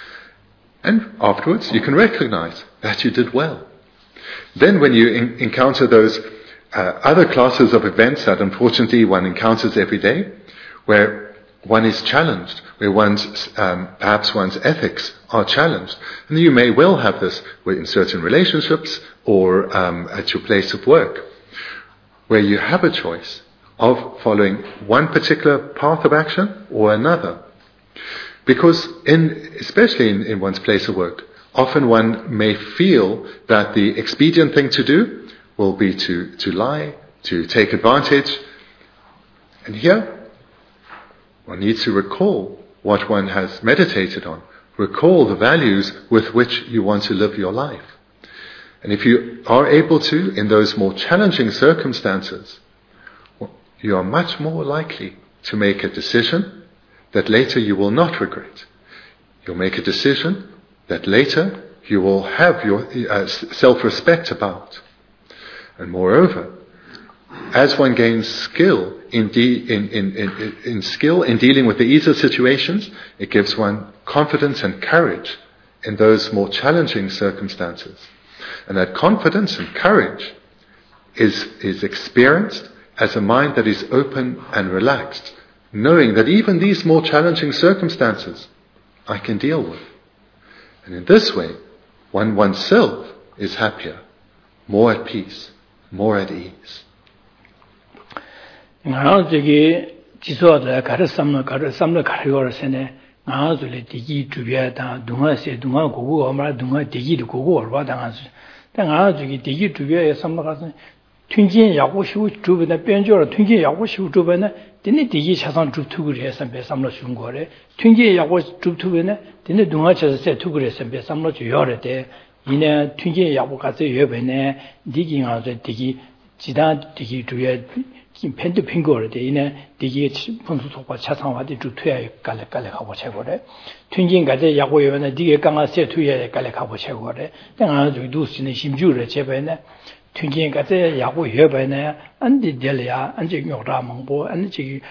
And afterwards, you can recognize that you did well. Then when you in, encounter those uh, other classes of events that unfortunately one encounters every day, where one is challenged, where one's, um, perhaps one's ethics are challenged. And you may well have this in certain relationships or um, at your place of work, where you have a choice of following one particular path of action or another. Because in, especially in, in one's place of work, often one may feel that the expedient thing to do will be to, to lie, to take advantage. And here, one needs to recall what one has meditated on. Recall the values with which you want to live your life. And if you are able to, in those more challenging circumstances, you are much more likely to make a decision that later you will not regret. You'll make a decision that later you will have your uh, self-respect about. And moreover, as one gains skill in, de- in, in, in, in skill in dealing with the easier situations, it gives one confidence and courage in those more challenging circumstances. And that confidence and courage is, is experienced as a mind that is open and relaxed, knowing that even these more challenging circumstances I can deal with. And in this way, one oneself is happier, more at peace, more at ease. ngā 저기 지소하다 가르 삼는 가르 삼는 가르고서네 ngā 저기 디기 주비하다 동화세 동화 고고 엄마 동화 디기도 고고 얼마 당하지 ngā 저기 디기 주비에 삼는 가서 튕긴 야고 시우 주변에 변조로 튕긴 야고 시우 주변에 되네 디기 차상 주투를 해서 배 삼로 준 거래 튕긴 야고 주투변에 되네 동화 쳐서 세 투를 해서 배 삼로 줘야 돼 이내 튕긴 야고 가서 여변에 디기 가서 디기 지다 디기 주에 펜드 핑거를 돼 이내 디기 분수 속과 차상화돼 주투야 갈래 갈래 하고 채고래 튕긴 가서 야고 여변에 디게 강아 세 투야 갈래 하고 채고래 내가 저도 신의 심주를 제변에 튕긴 가서 야고 여변에 안디 될이야 안지 요라 먹고 안지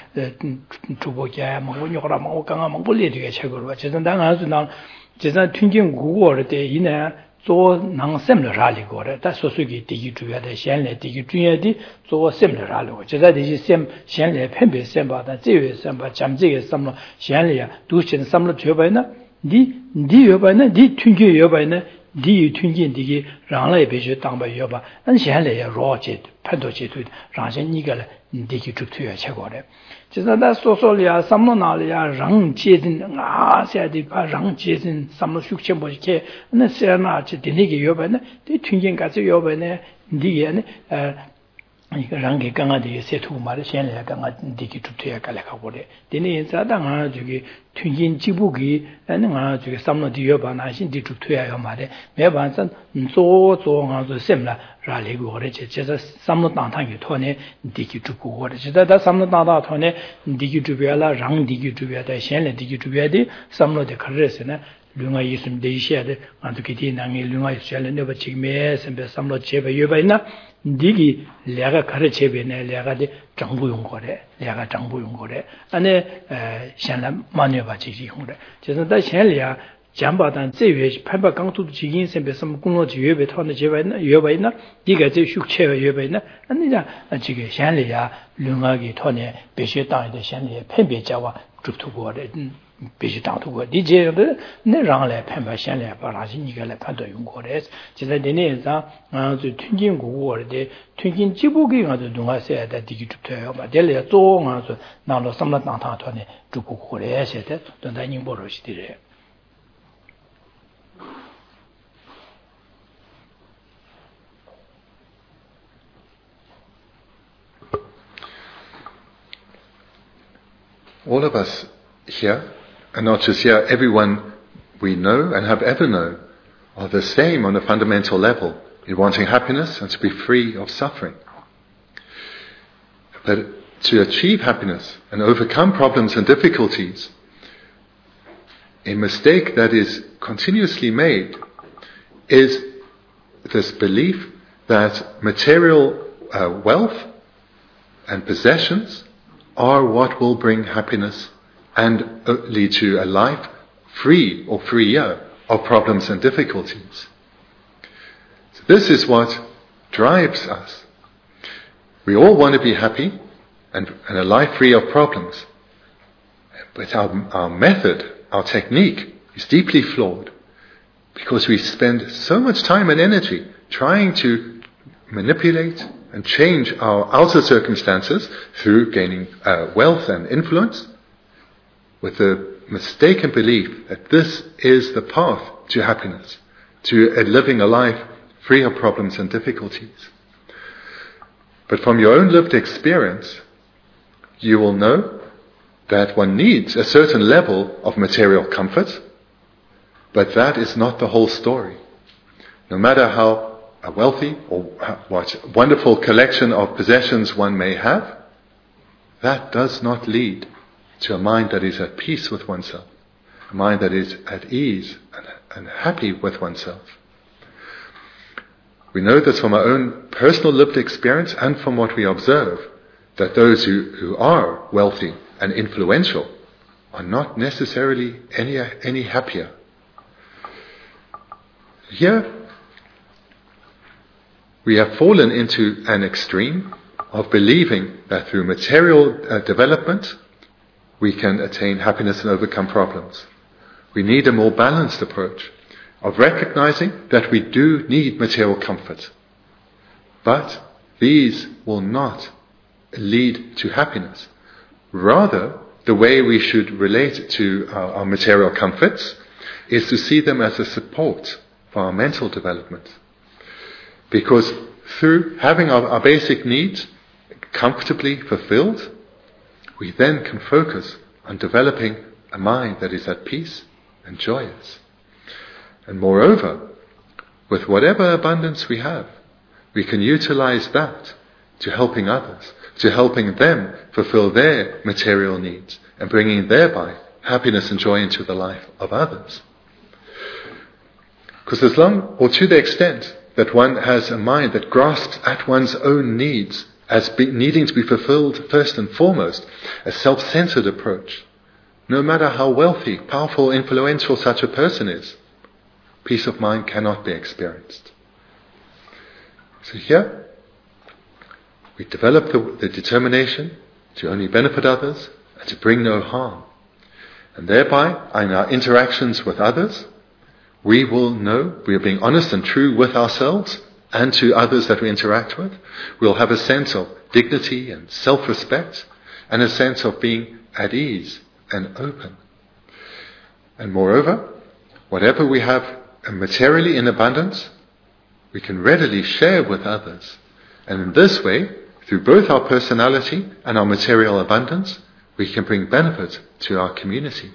주보게 먹고 요라 먹고 강아 먹고 리게 채고로 제가 당아서 나 제가 튕긴 국어를 때 이내做能什么啥里过的，但说是给第一主要的先来第一主要的做什么啥里过，就在这些先先来偏偏先把它这个先把讲这个什么先来呀，都先什么绝白呢？你你绝白呢？你听见绝白呢？你听见这个让来必须当白绝白，俺先来呀绕解判断解对的，让先你个了，你这个主推要切过的。就是那说说里啊，什么哪里啊，人接近啊，现在把人接近什么休闲不去，那是那就的那个月份呢，对听见个这月份呢，你也呢呃。一个人给刚刚的些图嘛的先来刚刚这个主推个来考过的，的呢在当啊这个推荐几部给，那啊这个什么的要把那些的主推要嘛的，没办法做做啊做什么了，让那个的这这是什么当堂有托呢，这个主过的，现在在什么当堂托呢，这个主标了，让这个主标的先来这个主标的什么的开始呢？另外一什么的一些的，俺都给的那个另外一些人那个前面什么什么这边有边呢？这个两个开始这边呢，两个的政府用过的，两个政府用过的，俺呢呃现在慢点把这些用的，就是在现在啊， 잠바단 제외 판바 강투도 지긴 셈베 섬 공로지 예배 타는 제외나 예배나 이게 제 숙체가 예배나 아니냐 지게 샹리야 릉하기 토네 배시 땅에 샹리에 팬배자와 죽투고래 배시 땅투고 디제를 내랑래 팬바 샹리야 바라지 니가래 판도 용고래 진짜 내내자 아주 튕긴고고래 튕긴 지부기 가도 동아세야 디기 죽터요 마델이야 또 가서 나로 삼라 땅타 토네 죽고고래 세대 돈다니 버릇이디래 All of us here, and not just here, everyone we know and have ever known, are the same on a fundamental level in wanting happiness and to be free of suffering. But to achieve happiness and overcome problems and difficulties, a mistake that is continuously made is this belief that material uh, wealth and possessions are what will bring happiness and uh, lead to a life free or freer of problems and difficulties. So this is what drives us. We all want to be happy and, and a life free of problems. But our, our method, our technique is deeply flawed because we spend so much time and energy trying to manipulate and change our outer circumstances through gaining uh, wealth and influence with the mistaken belief that this is the path to happiness, to uh, living a life free of problems and difficulties. But from your own lived experience, you will know that one needs a certain level of material comfort, but that is not the whole story. No matter how a wealthy or what wonderful collection of possessions one may have, that does not lead to a mind that is at peace with oneself, a mind that is at ease and, and happy with oneself. We know this from our own personal lived experience and from what we observe, that those who, who are wealthy and influential are not necessarily any, any happier. Here, we have fallen into an extreme of believing that through material uh, development we can attain happiness and overcome problems. We need a more balanced approach of recognizing that we do need material comfort, but these will not lead to happiness. Rather, the way we should relate to our, our material comforts is to see them as a support for our mental development. Because through having our, our basic needs comfortably fulfilled, we then can focus on developing a mind that is at peace and joyous. And moreover, with whatever abundance we have, we can utilize that to helping others, to helping them fulfill their material needs and bringing thereby happiness and joy into the life of others. Because as long, or to the extent, that one has a mind that grasps at one's own needs as be, needing to be fulfilled first and foremost, a self-centered approach, no matter how wealthy, powerful, influential such a person is, peace of mind cannot be experienced. So here, we develop the, the determination to only benefit others and to bring no harm. And thereby, in our interactions with others, we will know we are being honest and true with ourselves and to others that we interact with. We'll have a sense of dignity and self-respect and a sense of being at ease and open. And moreover, whatever we have materially in abundance, we can readily share with others. And in this way, through both our personality and our material abundance, we can bring benefit to our community.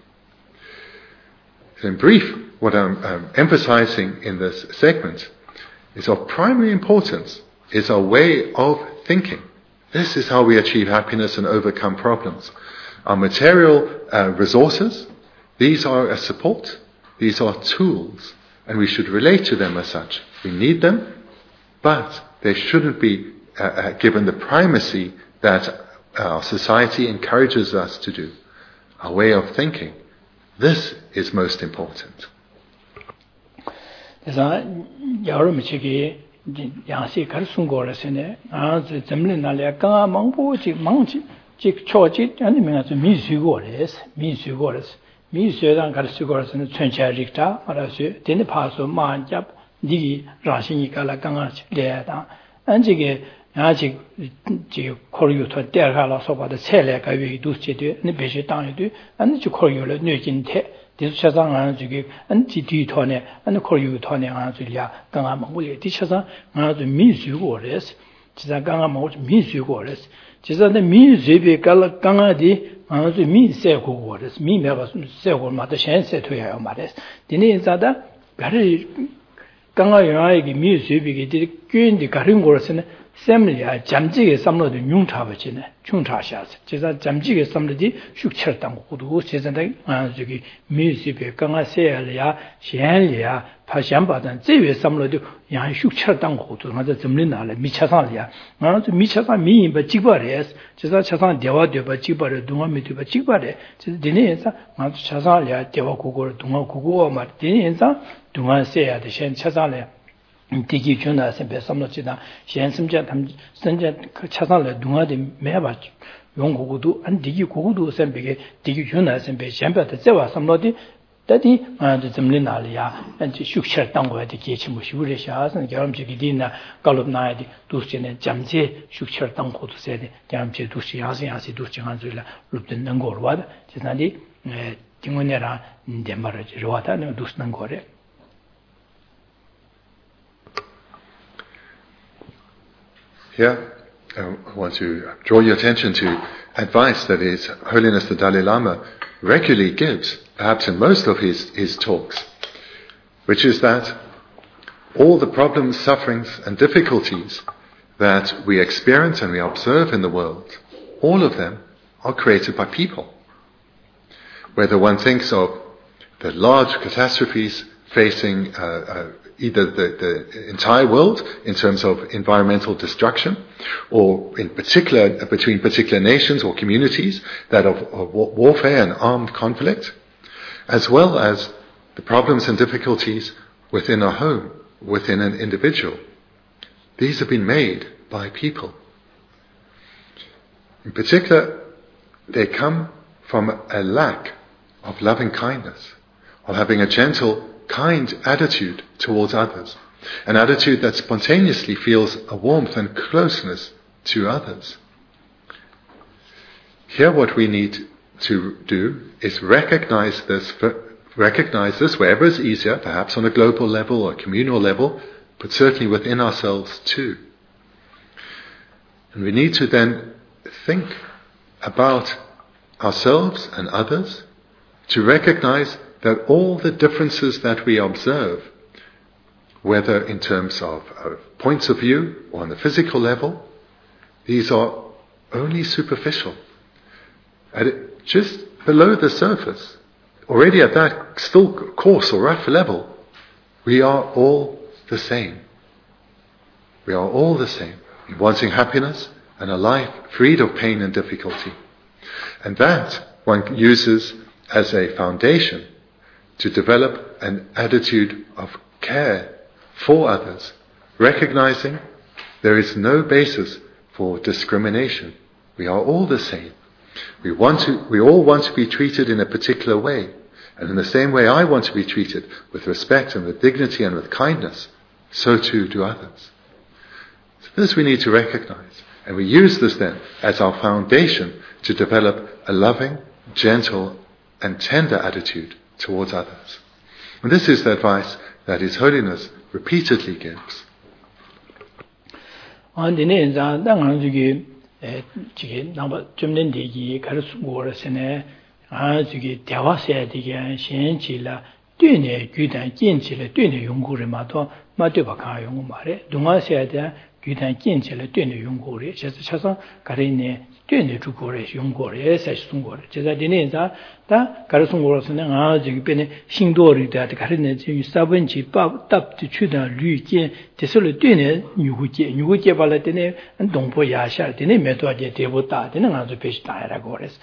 So in brief, what I'm um, emphasizing in this segment is of primary importance, is our way of thinking. This is how we achieve happiness and overcome problems. Our material uh, resources, these are a support, these are tools, and we should relate to them as such. We need them, but they shouldn't be uh, uh, given the primacy that our society encourages us to do. Our way of thinking, this is most important. 그래서 여러 미치기 양식 가르친 거라서네. 아, 점을 날에 강아 망보지 망지 즉 초지 아니면 좀 미수고래스 미수고래스 미수랑 가르치고 거라서는 천차릭다 말아서 되는 파서 만잡 니 라신이가라 강아 레다 안지게 아직 지 코리오토 대가라서 봐도 세례가 위 두치도 네 배시 땅에도 아니 지 코리오를 뇌진태 디차상 안 저기 안티티토네 안 코리오토네 안 저리야 강아 먹을 디차상 안 미수고래스 지자 강아 먹을 미수고래스 지자데 미수비 갈 강아디 안 미세고고래스 미매가 세고 마다 현세 돼요 말레스 디네 자다 가리 강아 영아에게 미수비게 디 꾼디 가린 거라서는 샘리아 잠지게 삼로도 융차버지네 충차샤스 제가 잠지게 삼로디 슉철당 고도 제자데 아 저기 미시베 강아세야리아 시엔리아 파샴바단 제외 삼로도 양 슉철당 고도 맞아 점리나래 미차상리아 아 미차상 미인바 지바레스 제가 차상 대화되바 지바레 동아미되바 지바레 제가 디네에서 아 차상리아 대화 고고를 동아 고고와 말 디네에서 동아세야데 시 차상리아 디기 준다서 배섬로지다 현심자 담 선자 그 차상을 동아데 매봐 용고고도 안 디기 고고도 선배게 디기 준다서 배 샴바데 제와 섬로디 다디 아데 점리나리아 안지 슉셔 땅고에 디기 무시우레샤선 겨람지기디나 갈롭나야디 두스제네 잠제 슉셔 땅고도 세데 겨람지 두시 야세 야세 두시한 줄라 룹된 거로와다 지난디 딩원네라 인데마르지 로와다 두스는 거래 Here, I want to draw your attention to advice that His Holiness the Dalai Lama regularly gives, perhaps in most of his, his talks, which is that all the problems, sufferings, and difficulties that we experience and we observe in the world, all of them are created by people. Whether one thinks of the large catastrophes facing uh, uh, either the, the entire world in terms of environmental destruction, or in particular between particular nations or communities that of, of warfare and armed conflict, as well as the problems and difficulties within a home, within an individual. These have been made by people. In particular, they come from a lack of loving kindness, of having a gentle, kind attitude towards others, an attitude that spontaneously feels a warmth and closeness to others. Here what we need to do is recognize this, recognize this wherever it's easier, perhaps on a global level or a communal level, but certainly within ourselves too. And we need to then think about ourselves and others to recognize that all the differences that we observe, whether in terms of uh, points of view or on the physical level, these are only superficial. At it, just below the surface, already at that still coarse or rough level, we are all the same. We are all the same, wanting happiness and a life freed of pain and difficulty. And that one uses as a foundation to develop an attitude of care for others, recognizing there is no basis for discrimination. We are all the same. We want to, we all want to be treated in a particular way. And in the same way I want to be treated with respect and with dignity and with kindness, so too do others. So this we need to recognize. And we use this then as our foundation to develop a loving, gentle, and tender attitude towards others. And this is the advice that His Holiness repeatedly gives. 규단 찐체를 되는 용고래 제가 차서 가리네 되는 주고래 용고래 사실 거래 제가 되는자 다 가르친 거로서는 아 저기 변에 신도를 다 가리네 지 사번지 답답지 추다 류제 대설을 되는 유구제 유구제 발라 되네 동포 야샤 되네 메도제 대보다 되는 아주 베스다라고 그래서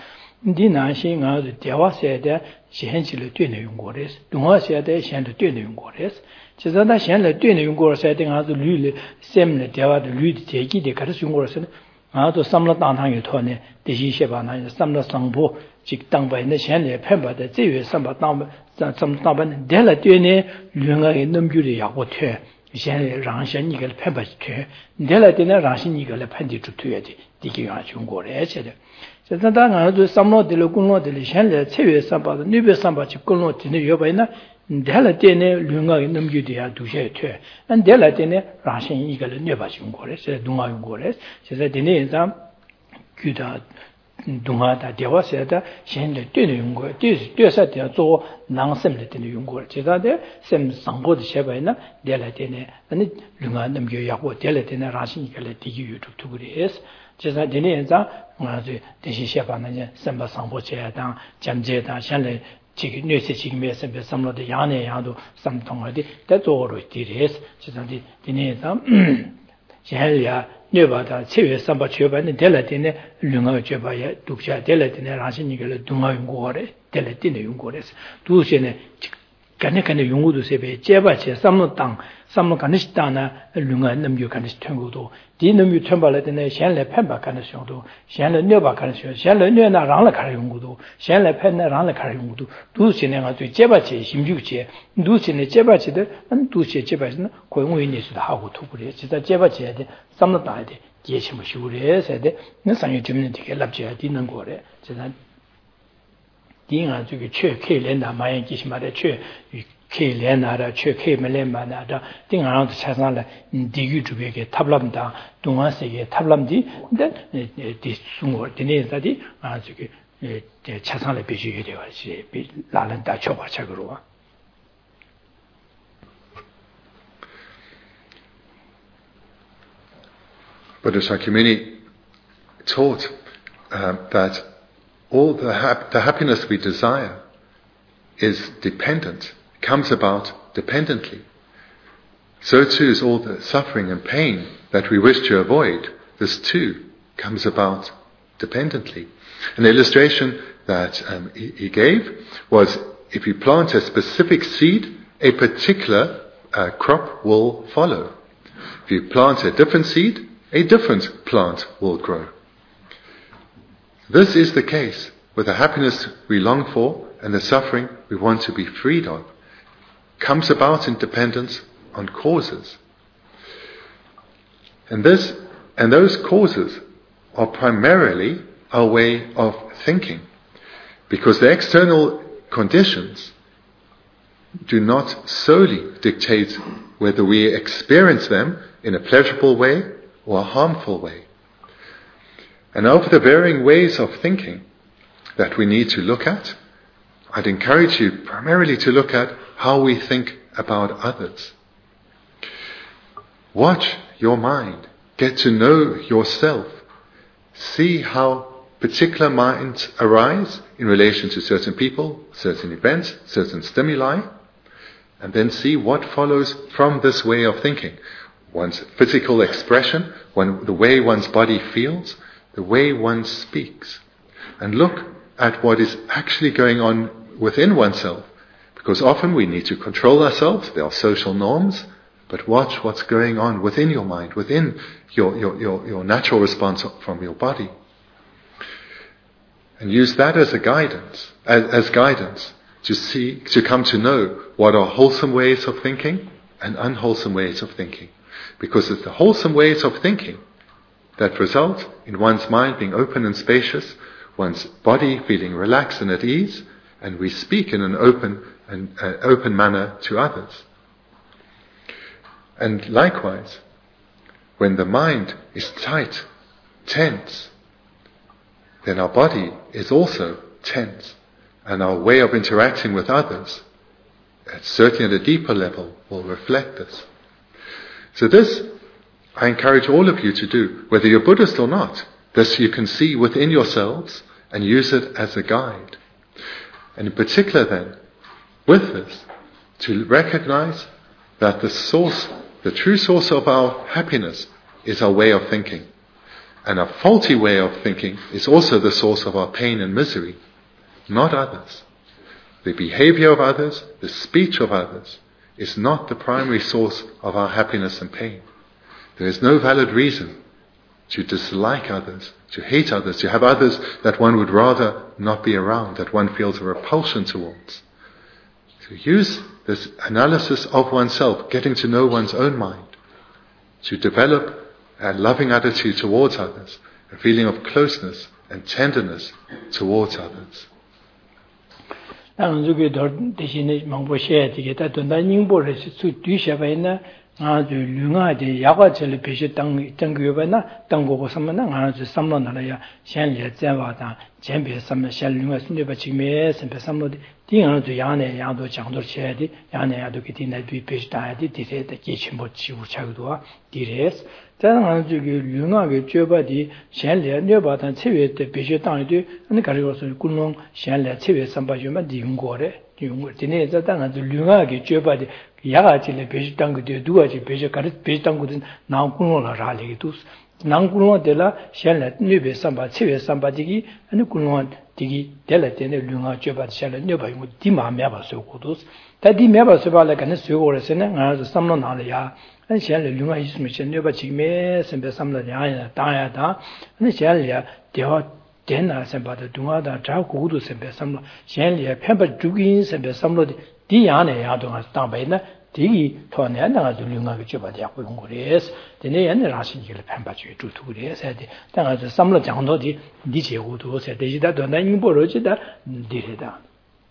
Di na shi nga zu dewa se de xian chi le dui ne yong guo res, dunga se de xian le dui ne yong guo res. Chi za da xian le dui ne yong guo se de nga zu lu le sem le dewa de lu de je gi de ka su yong guo se nga zu sam la dang tang yu to ne de xi xie ba na sam la sang bo ji dang ba ne xian le pen ba de zhe yue sam ba dang ba sam dang ba de le dui ne lu nga ge nem ju de ya guo tue. xian rang xian ni ge le pen ba tue. De le de ne rang xin ni ge le pen di zu tue de di ge ya yong guo le che de. Tata nga zu samlo de lo kunlo de li shen le che yue samba de nube samba chi kunlo de ne yo bai na de la de ne lu nga ge nam ju de ya du she tue an de la de ne ra shen yi ge le ne ba chung ko le se du nga yong ko le se de ne za gyu da du nga da de wa se da shen le de ne yong ko de de sa de zo nang sem le de ne yong ko che da de sem sang bo de she bai na de la de ne ani lu nga nam ju ya ko de la de ne ra shen yi ge le di gi yu tu tu ge es 제가 되네자 뭐지 대시 시합하는 선바 상보체당 잠제다 샹래 지금 뇌세 지금에서 몇 삼로도 야내 야도 삼통어디 대조로 디레스 지금디 되네자 제일야 뇌바다 체외 삼바 최반에 될라데네 릉어 죄바야 독자 될라데네 라신이걸 동아 용고래 될라데네 용고래스 두세네 간에 간에 용고도 세배 제바체 삼로 땅 삼로 간시다나 릉어 남교 간시 통고도 디 남교 천발에네 셴레 펜바 간시도 셴레 녀바 간시 셴레 녀나 랑라 가르 용고도 셴레 펜나 랑라 가르 용고도 두시네가 또 제바체 심주체 두시네 제바체들 안 두시 제바체는 고용위니스도 하고 투부래 진짜 제바체에 삼로 따야돼 예심을 쉬우래서데 내 상에 주면 되게 납지야 되는 거래 진짜 딩아 저기 최 K련다 마연 기시 말에 최 K련나라 최 K멜렌마나다 딩아랑도 차상라 디규 주베게 탑람다 동아세게 탑람디 근데 디 숨어 되네다디 아 저기 차상라 비주에 되어지 라란다 쳐봐 차그로 Buddha Shakyamuni taught uh, that all the, hap- the happiness we desire is dependent, comes about dependently. So too is all the suffering and pain that we wish to avoid. This too comes about dependently. An illustration that um, he, he gave was if you plant a specific seed, a particular uh, crop will follow. If you plant a different seed, a different plant will grow. This is the case with the happiness we long for and the suffering we want to be freed of. Comes about in dependence on causes. And this and those causes are primarily our way of thinking. Because the external conditions do not solely dictate whether we experience them in a pleasurable way or a harmful way. And of the varying ways of thinking that we need to look at, I'd encourage you primarily to look at how we think about others. Watch your mind. Get to know yourself. See how particular minds arise in relation to certain people, certain events, certain stimuli, and then see what follows from this way of thinking. One's physical expression, one, the way one's body feels, the way one speaks. And look at what is actually going on within oneself. Because often we need to control ourselves, there are social norms, but watch what's going on within your mind, within your, your, your, your natural response from your body. And use that as a guidance, as, as guidance to see, to come to know what are wholesome ways of thinking and unwholesome ways of thinking. Because it's the wholesome ways of thinking that result in one's mind being open and spacious, one's body feeling relaxed and at ease, and we speak in an open and uh, open manner to others. And likewise, when the mind is tight, tense, then our body is also tense, and our way of interacting with others, certainly at a deeper level, will reflect this. So this, I encourage all of you to do, whether you're Buddhist or not. This you can see within yourselves and use it as a guide. And in particular then, with this, to recognize that the source, the true source of our happiness is our way of thinking. And a faulty way of thinking is also the source of our pain and misery, not others. The behavior of others, the speech of others, is not the primary source of our happiness and pain. There is no valid reason to dislike others, to hate others, to have others that one would rather not be around, that one feels a repulsion towards. To use this analysis of oneself, getting to know one's own mind, to develop a loving attitude towards others, a feeling of closeness and tenderness towards others. ngā zu lūngā di yāgā chali pēshī tāng yuwa nā tāng gōgō samā nā ngā zu samlō nā rā yā xiān liya dziān wā tāng jiān pē samā xiān lūngā sūndyā pa chīk mē sān pē samlō di di ngā zu yā nā yā dō chāng dōr chē di yā nā yā dō ki di nā dui pēshī tāng yā di di rē dā kē chīmbō chī wū chā gu dō wā di rē sā tā ngā zu ki lūngā ki chō pa di xiān liya nyō pa tāng cē wē tā pēshī tāng yu dō nā kā rī gō sō gu nōng xiān liya cē wē sāmbā yu ma di yung gō rē dine za ta nga zu lunga ki chöpa di yaga chi le peshi tangu di duwa chi peshi karit peshi tangu di nang kunlo la ra le ki dus nang kunlo de la shen la nyebe samba chewe samba digi ane kunlo digi de la tene lunga chöpa di shen la nyeba yungu di ma meba so ku dus ta di meba so pa la ka ne so go re se ne nga zu samlo na le ya ane shen la lunga yisme shen nyeba chi me sembe samla ya ya ta ya ta ane shen la ya dewa dēnā sēmbā tā dungā tā chā kūdū sēmbē samlō xiān liyā pēmbā chūgīn sēmbē samlō dī yā nē yā dungā sā tāmbā yinā dī kī tō nē nā ngā dū lūngā kī chūpa dī yā kū yungu rēs dī nē yā nē rāshīn kī lā pēmbā chū chū tū rēs dī tā ngā dī samlō jāng tō dī dī chē kūdū sē dī jī tā tō nā yīng bō rō jī tā dī rē tā.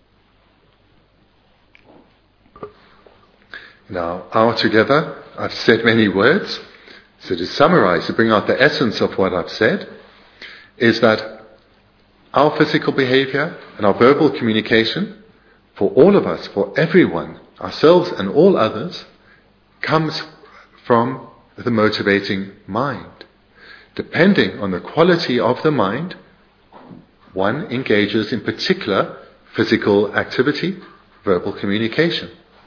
Now, altogether, I've said many words. So to summarize, to bring out the essence of what I've said, is that our physical behavior and our verbal communication, for all of us, for everyone, ourselves and all others, comes from the motivating mind. Depending on the quality of the mind, one engages in particular physical activity, verbal communication.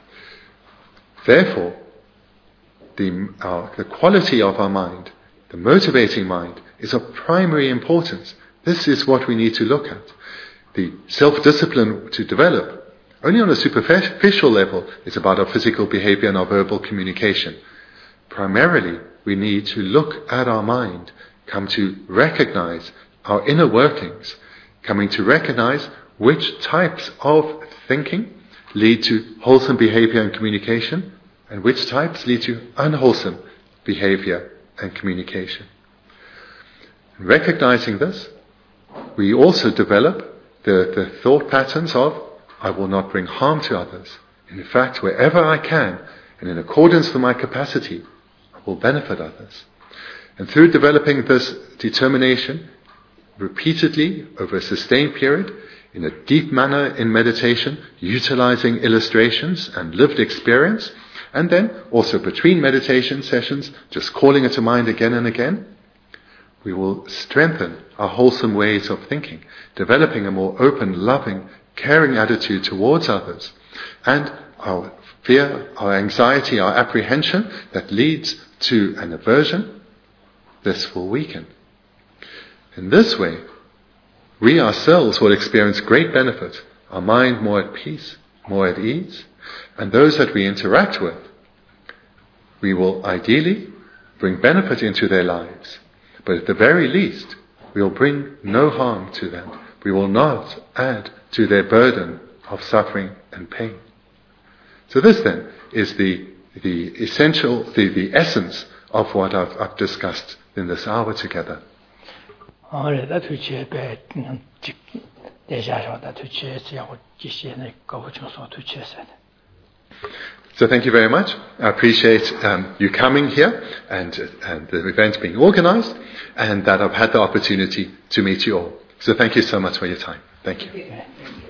Therefore, the, uh, the quality of our mind, the motivating mind, is of primary importance. This is what we need to look at. The self-discipline to develop, only on a superficial level, is about our physical behavior and our verbal communication. Primarily, we need to look at our mind, come to recognize our inner workings, coming to recognize which types of thinking lead to wholesome behavior and communication, and which types lead to unwholesome behavior and communication. Recognizing this, we also develop the, the thought patterns of, I will not bring harm to others. In fact, wherever I can, and in accordance with my capacity, I will benefit others. And through developing this determination, repeatedly, over a sustained period, in a deep manner in meditation, utilizing illustrations and lived experience, and then also between meditation sessions, just calling it to mind again and again, we will strengthen our wholesome ways of thinking, developing a more open, loving, caring attitude towards others. And our fear, our anxiety, our apprehension that leads to an aversion, this will weaken. In this way, we ourselves will experience great benefit, our mind more at peace, more at ease, and those that we interact with, we will ideally bring benefit into their lives. But at the very least, we will bring no harm to them. We will not add to their burden of suffering and pain. So this then is the the essential, the, the essence of what I've, I've discussed in this hour together. So thank you very much. I appreciate um, you coming here and, and the event being organized, and that I've had the opportunity to meet you all. So thank you so much for your time. Thank you.